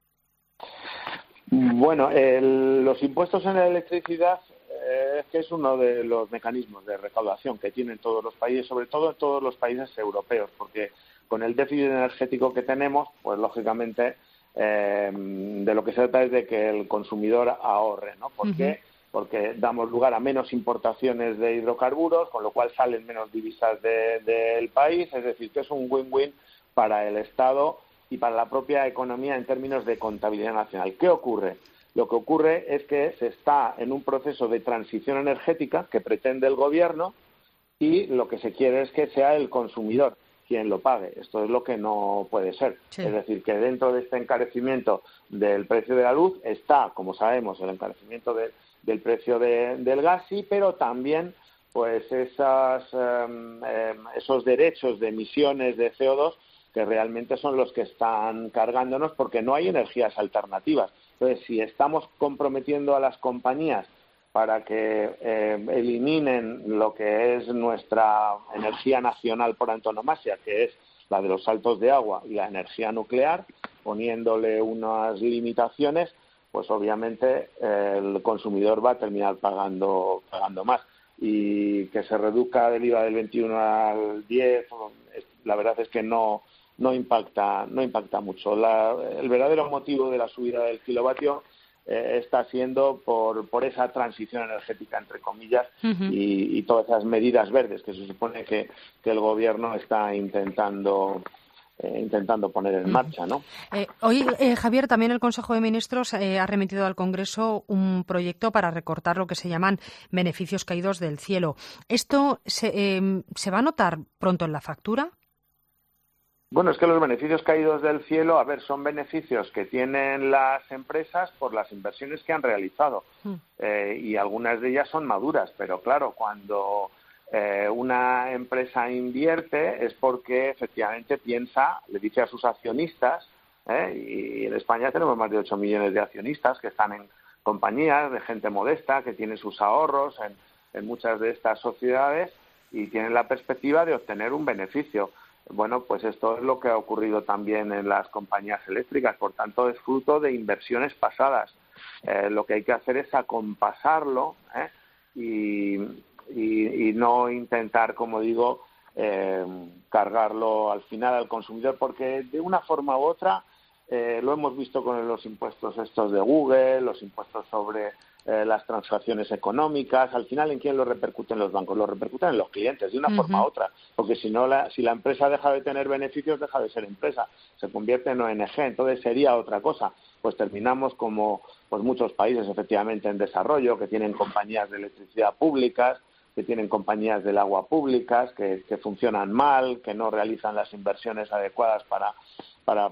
Bueno, los impuestos en la electricidad es que es uno de los mecanismos de recaudación que tienen todos los países, sobre todo en todos los países europeos, porque con el déficit energético que tenemos, pues lógicamente de lo que se trata es de que el consumidor ahorre, ¿no? ¿Por qué? Porque damos lugar a menos importaciones de hidrocarburos, con lo cual salen menos divisas del país, es decir, que es un win-win para el Estado y para la propia economía en términos de contabilidad nacional. ¿Qué ocurre? Lo que ocurre es que se está en un proceso de transición energética que pretende el gobierno y lo que se quiere es que sea el consumidor quien lo pague. Esto es lo que no puede ser. Sí. Es decir, que dentro de este encarecimiento del precio de la luz está, como sabemos, el encarecimiento del precio del gas, sí, pero también pues esos derechos de emisiones de CO2 que realmente son los que están cargándonos porque no hay energías alternativas. Entonces, si estamos comprometiendo a las compañías para que eliminen lo que es nuestra energía nacional por antonomasia, que es la de los saltos de agua y la energía nuclear, poniéndole unas limitaciones, pues obviamente el consumidor va a terminar pagando más. Y que se reduzca del IVA del 21 al 10, la verdad es que no impacta mucho. El verdadero motivo de la subida del kilovatio está siendo por esa transición energética, entre comillas, y todas esas medidas verdes que se supone que el gobierno está intentando poner en marcha, ¿no? Hoy, Javier, también el Consejo de Ministros ha remitido al Congreso un proyecto para recortar lo que se llaman beneficios caídos del cielo. ¿Esto se va a notar pronto en la factura? Bueno, es que los beneficios caídos del cielo, son beneficios que tienen las empresas por las inversiones que han realizado. Y algunas de ellas son maduras, pero claro, cuando una empresa invierte es porque efectivamente le dice a sus accionistas, y en España tenemos más de 8 millones de accionistas que están en compañías de gente modesta, que tiene sus ahorros en muchas de estas sociedades y tienen la perspectiva de obtener un beneficio. Bueno, pues esto es lo que ha ocurrido también en las compañías eléctricas, por tanto es fruto de inversiones pasadas. Lo que hay que hacer es acompasarlo y no intentar, como digo, cargarlo al final al consumidor, porque de una forma u otra lo hemos visto con los impuestos estos de Google, los impuestos sobre las transacciones económicas. Al final, ¿en quién lo repercuten los bancos? Lo repercuten en los clientes, de una forma u otra, porque si la empresa deja de tener beneficios, deja de ser empresa, se convierte en ONG, entonces sería otra cosa. Pues terminamos como pues muchos países efectivamente en desarrollo, que tienen compañías de electricidad públicas, que tienen compañías del agua públicas, que funcionan mal, que no realizan las inversiones adecuadas para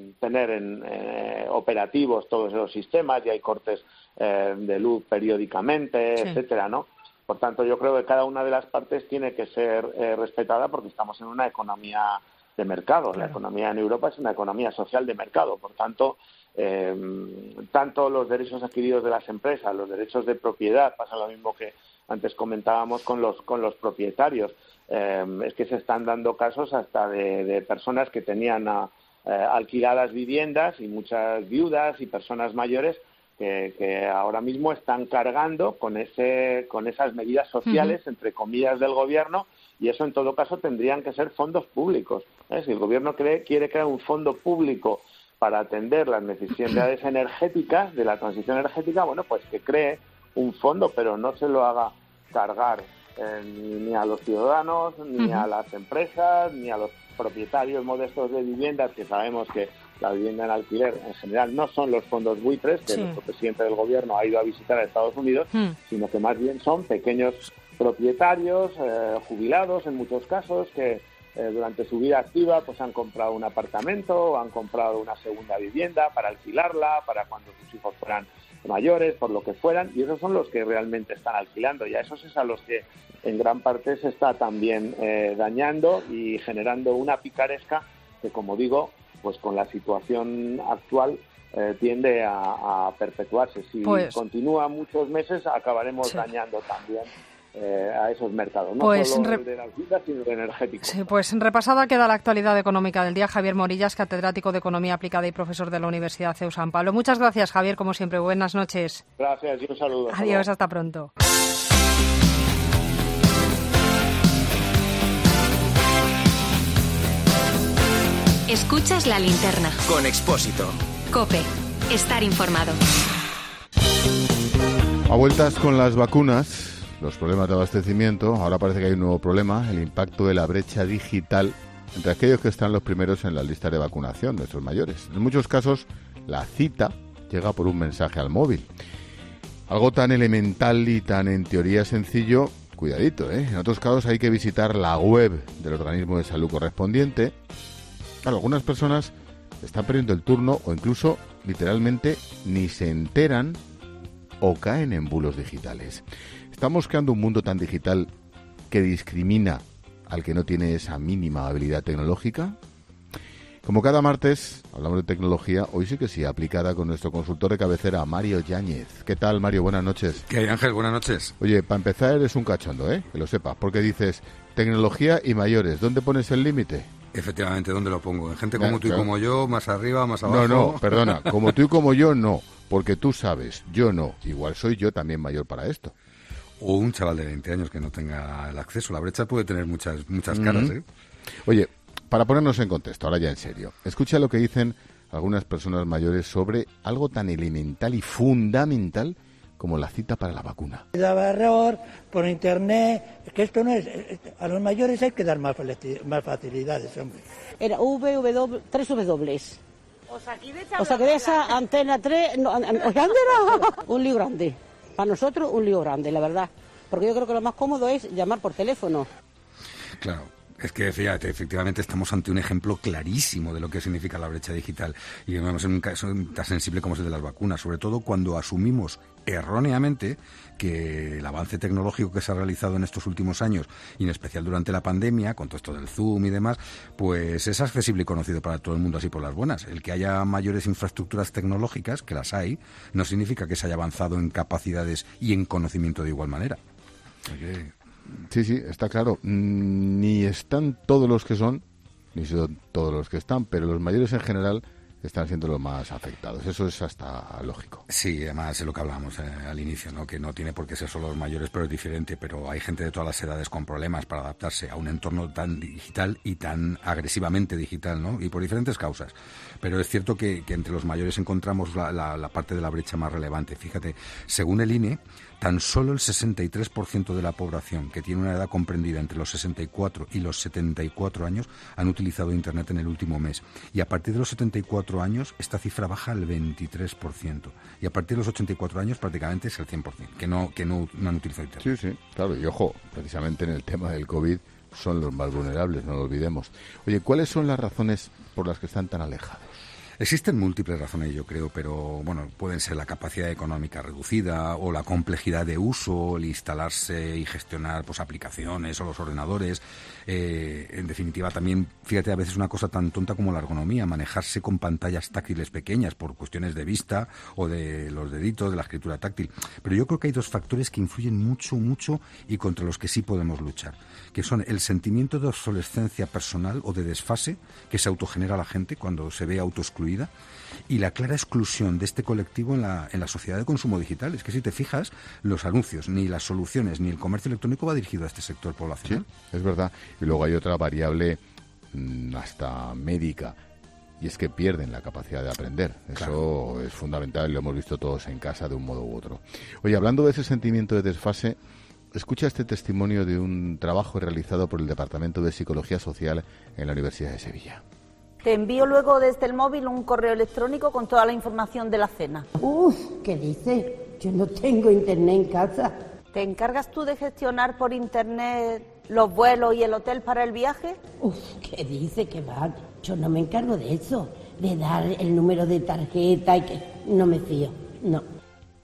tener operativos todos esos sistemas, y hay cortes de luz periódicamente, etcétera, ¿no? Por tanto, yo creo que cada una de las partes tiene que ser respetada, porque estamos en una economía de mercado. Claro. La economía en Europa es una economía social de mercado. Por tanto, tanto los derechos adquiridos de las empresas, los derechos de propiedad, pasa lo mismo que antes comentábamos con los propietarios. Es que se están dando casos hasta de personas que tenían alquiladas viviendas, y muchas viudas y personas mayores que ahora mismo están cargando con esas medidas sociales, entre comillas, del gobierno, y eso en todo caso tendrían que ser fondos públicos. Si el gobierno quiere crear un fondo público para atender las necesidades energéticas, de la transición energética, bueno, pues que cree un fondo, pero no se lo haga cargar ni a los ciudadanos, ni a las empresas, ni a los propietarios modestos de viviendas, que sabemos que la vivienda en alquiler en general no son los fondos buitres que nuestro presidente del gobierno ha ido a visitar a Estados Unidos, sino que más bien son pequeños propietarios, jubilados en muchos casos, que durante su vida activa pues han comprado un apartamento o han comprado una segunda vivienda para alquilarla, para cuando sus hijos fueran mayores, por lo que fueran, y esos son los que realmente están alquilando, y a esos es a los que en gran parte se está también dañando y generando una picaresca que, como digo, pues con la situación actual tiende a perpetuarse. Si continúa muchos meses, acabaremos dañando también a esos mercados, no solo el de las vidas, sino el energético. Sí, pues repasada queda la actualidad económica del día. Javier Morillas, catedrático de Economía Aplicada y profesor de la Universidad CEU San Pablo. Muchas gracias, Javier, como siempre. Buenas noches. Gracias y un saludo. Adiós, hasta pronto. Escuchas La Linterna. Con Expósito. COPE. Estar informado. A vueltas con las vacunas, los problemas de abastecimiento, ahora parece que hay un nuevo problema, el impacto de la brecha digital entre aquellos que están los primeros en la lista de vacunación, nuestros mayores. En muchos casos, la cita llega por un mensaje al móvil. Algo tan elemental y tan en teoría sencillo, cuidadito, ¿eh? En otros casos hay que visitar la web del organismo de salud correspondiente. Claro, algunas personas están perdiendo el turno o incluso literalmente ni se enteran o caen en bulos digitales. Estamos creando un mundo tan digital que discrimina al que no tiene esa mínima habilidad tecnológica. Como cada martes hablamos de tecnología, hoy sí que sí, aplicada con nuestro consultor de cabecera, Mario Yáñez. ¿Qué tal, Mario? Buenas noches. ¿Qué hay, Ángel? Buenas noches. Oye, para empezar eres un cachondo, ¿eh? Que lo sepas, porque dices tecnología y mayores. ¿Dónde pones el límite? Efectivamente, ¿dónde lo pongo? En gente como tú y como yo, más arriba, más abajo. No, perdona, como tú y como yo, no. Porque tú sabes, yo no. Igual soy yo también mayor para esto. O un chaval de 20 años que no tenga el acceso. La brecha puede tener muchas caras, ¿eh? Oye, para ponernos en contexto, ahora ya en serio, escucha lo que dicen algunas personas mayores sobre algo tan elemental y fundamental como la cita para la vacuna. Daba error por internet, es que esto no es, a los mayores hay que dar más facilidades, hombre. Era tres W. O sea, que esa antena 3, un lío grande. Para nosotros un lío grande, la verdad. Porque yo creo que lo más cómodo es llamar por teléfono. Claro. Es que, fíjate, efectivamente estamos ante un ejemplo clarísimo de lo que significa la brecha digital. Y vemos en un caso tan sensible como es el de las vacunas, sobre todo cuando asumimos erróneamente que el avance tecnológico que se ha realizado en estos últimos años, y en especial durante la pandemia, con todo esto del Zoom y demás, pues es accesible y conocido para todo el mundo así por las buenas. El que haya mayores infraestructuras tecnológicas, que las hay, no significa que se haya avanzado en capacidades y en conocimiento de igual manera. Sí, está claro. Ni están todos los que son, ni son todos los que están, pero los mayores en general están siendo los más afectados. Eso es hasta lógico. Sí, además es lo que hablábamos al inicio, ¿no? Que no tiene por qué ser solo los mayores, pero es diferente. Pero hay gente de todas las edades con problemas para adaptarse a un entorno tan digital y tan agresivamente digital, ¿no? Y por diferentes causas. Pero es cierto que entre los mayores encontramos la parte de la brecha más relevante. Fíjate, según el INE, tan solo el 63% de la población que tiene una edad comprendida entre los 64 y los 74 años han utilizado Internet en el último mes. Y a partir de los 74 años, esta cifra baja al 23%. Y a partir de los 84 años, prácticamente es el 100%, que no han utilizado Internet. Sí, claro. Y ojo, precisamente en el tema del COVID son los más vulnerables, no lo olvidemos. Oye, ¿cuáles son las razones por las que están tan alejados? Existen múltiples razones, yo creo, pero bueno, pueden ser la capacidad económica reducida o la complejidad de uso, el instalarse y gestionar pues aplicaciones o los ordenadores. En definitiva, también, fíjate, a veces una cosa tan tonta como la ergonomía, manejarse con pantallas táctiles pequeñas por cuestiones de vista o de los deditos, de la escritura táctil. Pero yo creo que hay dos factores que influyen mucho y contra los que sí podemos luchar, que son el sentimiento de obsolescencia personal o de desfase que se autogenera la gente cuando se ve autoexcluida, y la clara exclusión de este colectivo en la sociedad de consumo digital. Es que si te fijas, los anuncios, ni las soluciones, ni el comercio electrónico va dirigido a este sector poblacional. Sí, es verdad. Y luego hay otra variable hasta médica, y es que pierden la capacidad de aprender. Eso claro. Es fundamental y lo hemos visto todos en casa de un modo u otro. Oye, hablando de ese sentimiento de desfase, escucha este testimonio de un trabajo realizado por el Departamento de Psicología Social en la Universidad de Sevilla. Te envío luego desde el móvil un correo electrónico con toda la información de la cena. ¿Qué dice? Yo no tengo internet en casa. ¿Te encargas tú de gestionar por internet los vuelos y el hotel para el viaje? ¿Qué dice? Que va. Yo no me encargo de eso, de dar el número de tarjeta y que no me fío, no.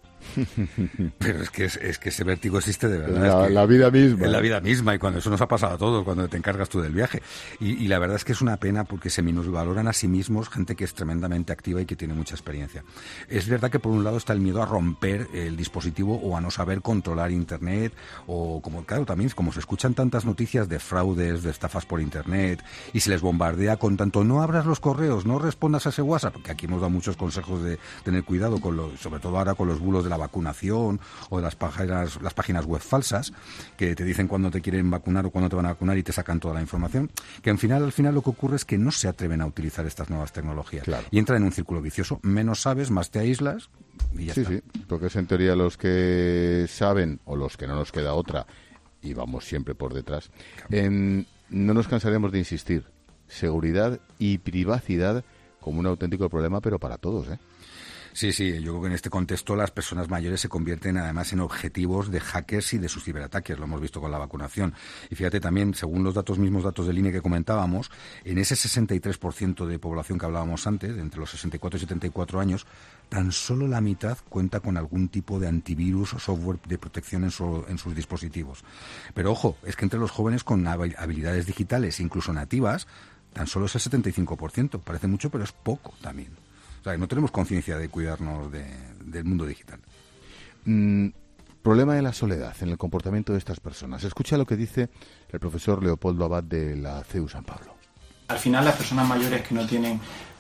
Pero es que ese vértigo existe de verdad. La vida misma. Es la vida misma, y cuando eso nos ha pasado a todos, cuando te encargas tú del viaje. Y la verdad es que es una pena porque se minusvaloran a sí mismos gente que es tremendamente activa y que tiene mucha experiencia. Es verdad que por un lado está el miedo a romper el dispositivo o a no saber controlar Internet, o claro, también como se escuchan tantas noticias de fraudes, de estafas por Internet, y se les bombardea con tanto no abras los correos, no respondas a ese WhatsApp, porque aquí hemos dado muchos consejos de tener cuidado sobre todo ahora con los bulos de la vacunación o de las páginas web falsas que te dicen cuándo te quieren vacunar o cuándo te van a vacunar y te sacan toda la información, que al final lo que ocurre es que no se atreven a utilizar estas nuevas tecnologías. Claro. Y entran en un círculo vicioso. Menos sabes, más te aíslas y ya está. Sí, porque es en teoría los que saben o los que no nos queda otra y vamos siempre por detrás. No nos cansaremos de insistir. Seguridad y privacidad como un auténtico problema, pero para todos, ¿eh? Sí, yo creo que en este contexto las personas mayores se convierten además en objetivos de hackers y de sus ciberataques, lo hemos visto con la vacunación. Y fíjate también, según los mismos datos del INE que comentábamos, en ese 63% de población que hablábamos antes, entre los 64 y 74 años, tan solo la mitad cuenta con algún tipo de antivirus o software de protección en sus dispositivos. Pero ojo, es que entre los jóvenes con habilidades digitales, incluso nativas, tan solo es el 75%. Parece mucho, pero es poco también. O sea, no tenemos conciencia de cuidarnos del mundo digital. Problema de la soledad en el comportamiento de estas personas. Escucha lo que dice el profesor Leopoldo Abad de la CEU San Pablo. Al final, las personas mayores que no tienen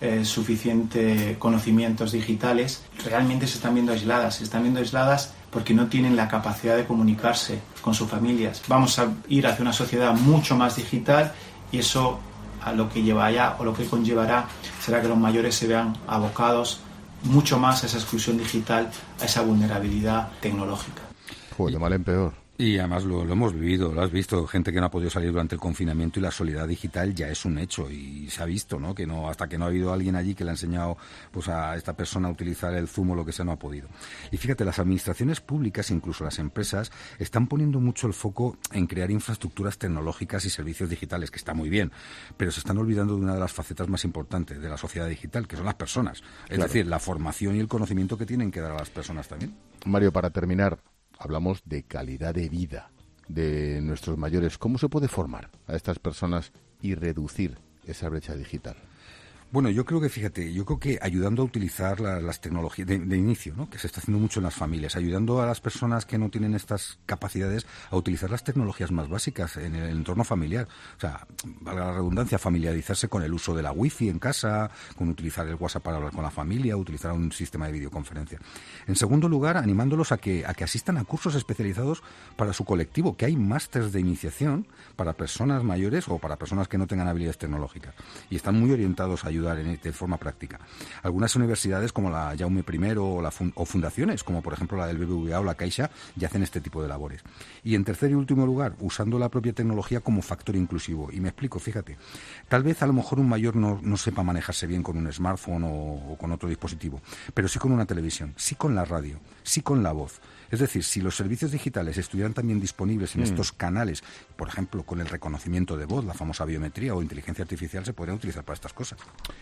suficiente conocimientos digitales realmente se están viendo aisladas. Se están viendo aisladas porque no tienen la capacidad de comunicarse con sus familias. Vamos a ir hacia una sociedad mucho más digital y eso a lo que llevará o lo que conllevará será que los mayores se vean abocados mucho más a esa exclusión digital, a esa vulnerabilidad tecnológica. De mal en peor. Y además lo hemos vivido, lo has visto, gente que no ha podido salir durante el confinamiento y la soledad digital ya es un hecho y se ha visto, ¿no? Que no, hasta que no ha habido alguien allí que le ha enseñado pues a esta persona a utilizar el Zoom o lo que sea, no ha podido. Y fíjate, las administraciones públicas, incluso las empresas, están poniendo mucho el foco en crear infraestructuras tecnológicas y servicios digitales, que está muy bien, pero se están olvidando de una de las facetas más importantes de la sociedad digital, que son las personas. Es decir, la formación y el conocimiento que tienen que dar a las personas también. Mario, para terminar, hablamos de calidad de vida de nuestros mayores. ¿Cómo se puede formar a estas personas y reducir esa brecha digital? Bueno, yo creo que ayudando a utilizar las tecnologías de inicio, ¿no? Que se está haciendo mucho en las familias, ayudando a las personas que no tienen estas capacidades a utilizar las tecnologías más básicas en el entorno familiar. O sea, valga la redundancia, familiarizarse con el uso de la wifi en casa, con utilizar el WhatsApp para hablar con la familia, utilizar un sistema de videoconferencia. En segundo lugar, animándolos a que asistan a cursos especializados para su colectivo, que hay másters de iniciación para personas mayores o para personas que no tengan habilidades tecnológicas. Y están muy orientados a ayudar de forma práctica. Algunas universidades como la Jaume I o fundaciones como por ejemplo la del BBVA o la Caixa ya hacen este tipo de labores. Y en tercer y último lugar, usando la propia tecnología como factor inclusivo. Y me explico, fíjate, tal vez a lo mejor un mayor no sepa manejarse bien con un smartphone o con otro dispositivo, pero sí con una televisión, sí con la radio, sí con la voz. Es decir, si los servicios digitales estuvieran también disponibles en estos canales, por ejemplo, con el reconocimiento de voz, la famosa biometría o inteligencia artificial, se podrían utilizar para estas cosas.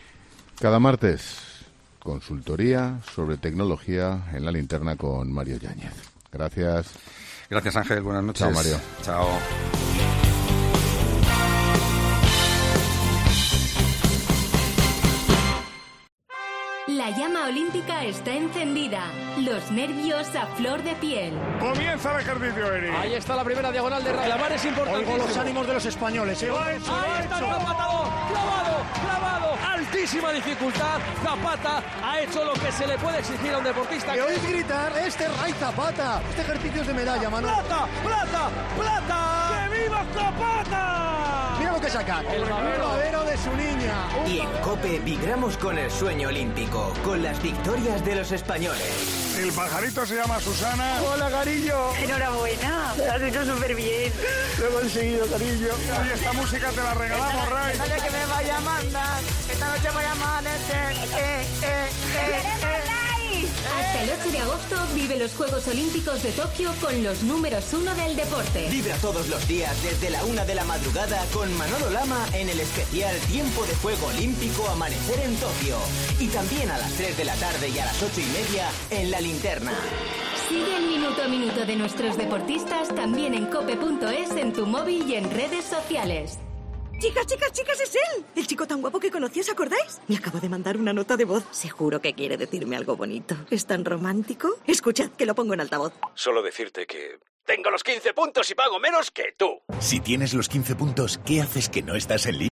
Cada martes, consultoría sobre tecnología en La Linterna con Mario Yáñez. Gracias. Gracias, Ángel. Buenas noches. Chao, Mario. Chao. La llama olímpica está encendida. Los nervios a flor de piel. Comienza el ejercicio, Eri. Ahí está la primera diagonal de la mar, es importante. Oigo los ánimos de los españoles. Ahí está Zapata, clavado. Altísima dificultad. Zapata ha hecho lo que se le puede exigir a un deportista. Que oís gritar, este es Ray Zapata. Este ejercicio es de medalla, mano. ¡Plata! ¡Que viva Zapata! Mira lo que saca. El babero de su niña. Y en COPE vibramos con el sueño olímpico, con las victorias de los españoles. El pajarito se llama Susana. Hola, cariño. Enhorabuena, lo has hecho súper bien. Lo he conseguido, cariño. Y esta música te la regalamos, Ray. Dale que me vaya a mandar. Esta noche voy a amanecer. Hasta el 8 de agosto vive los Juegos Olímpicos de Tokio con los números 1 del deporte. Vibra todos los días desde la 1 de la madrugada con Manolo Lama en el especial Tiempo de Juego Olímpico Amanecer en Tokio. Y también a las 3 de la tarde y a las 8:30 en La Linterna. Sigue el minuto a minuto de nuestros deportistas también en cope.es, en tu móvil y en redes sociales. Chicas, es él. El chico tan guapo que conocí, ¿os acordáis? Me acabo de mandar una nota de voz. Seguro que quiere decirme algo bonito. ¿Es tan romántico? Escuchad, que lo pongo en altavoz. Solo decirte que tengo los 15 puntos y pago menos que tú. Si tienes los 15 puntos, ¿qué haces que no estás en línea?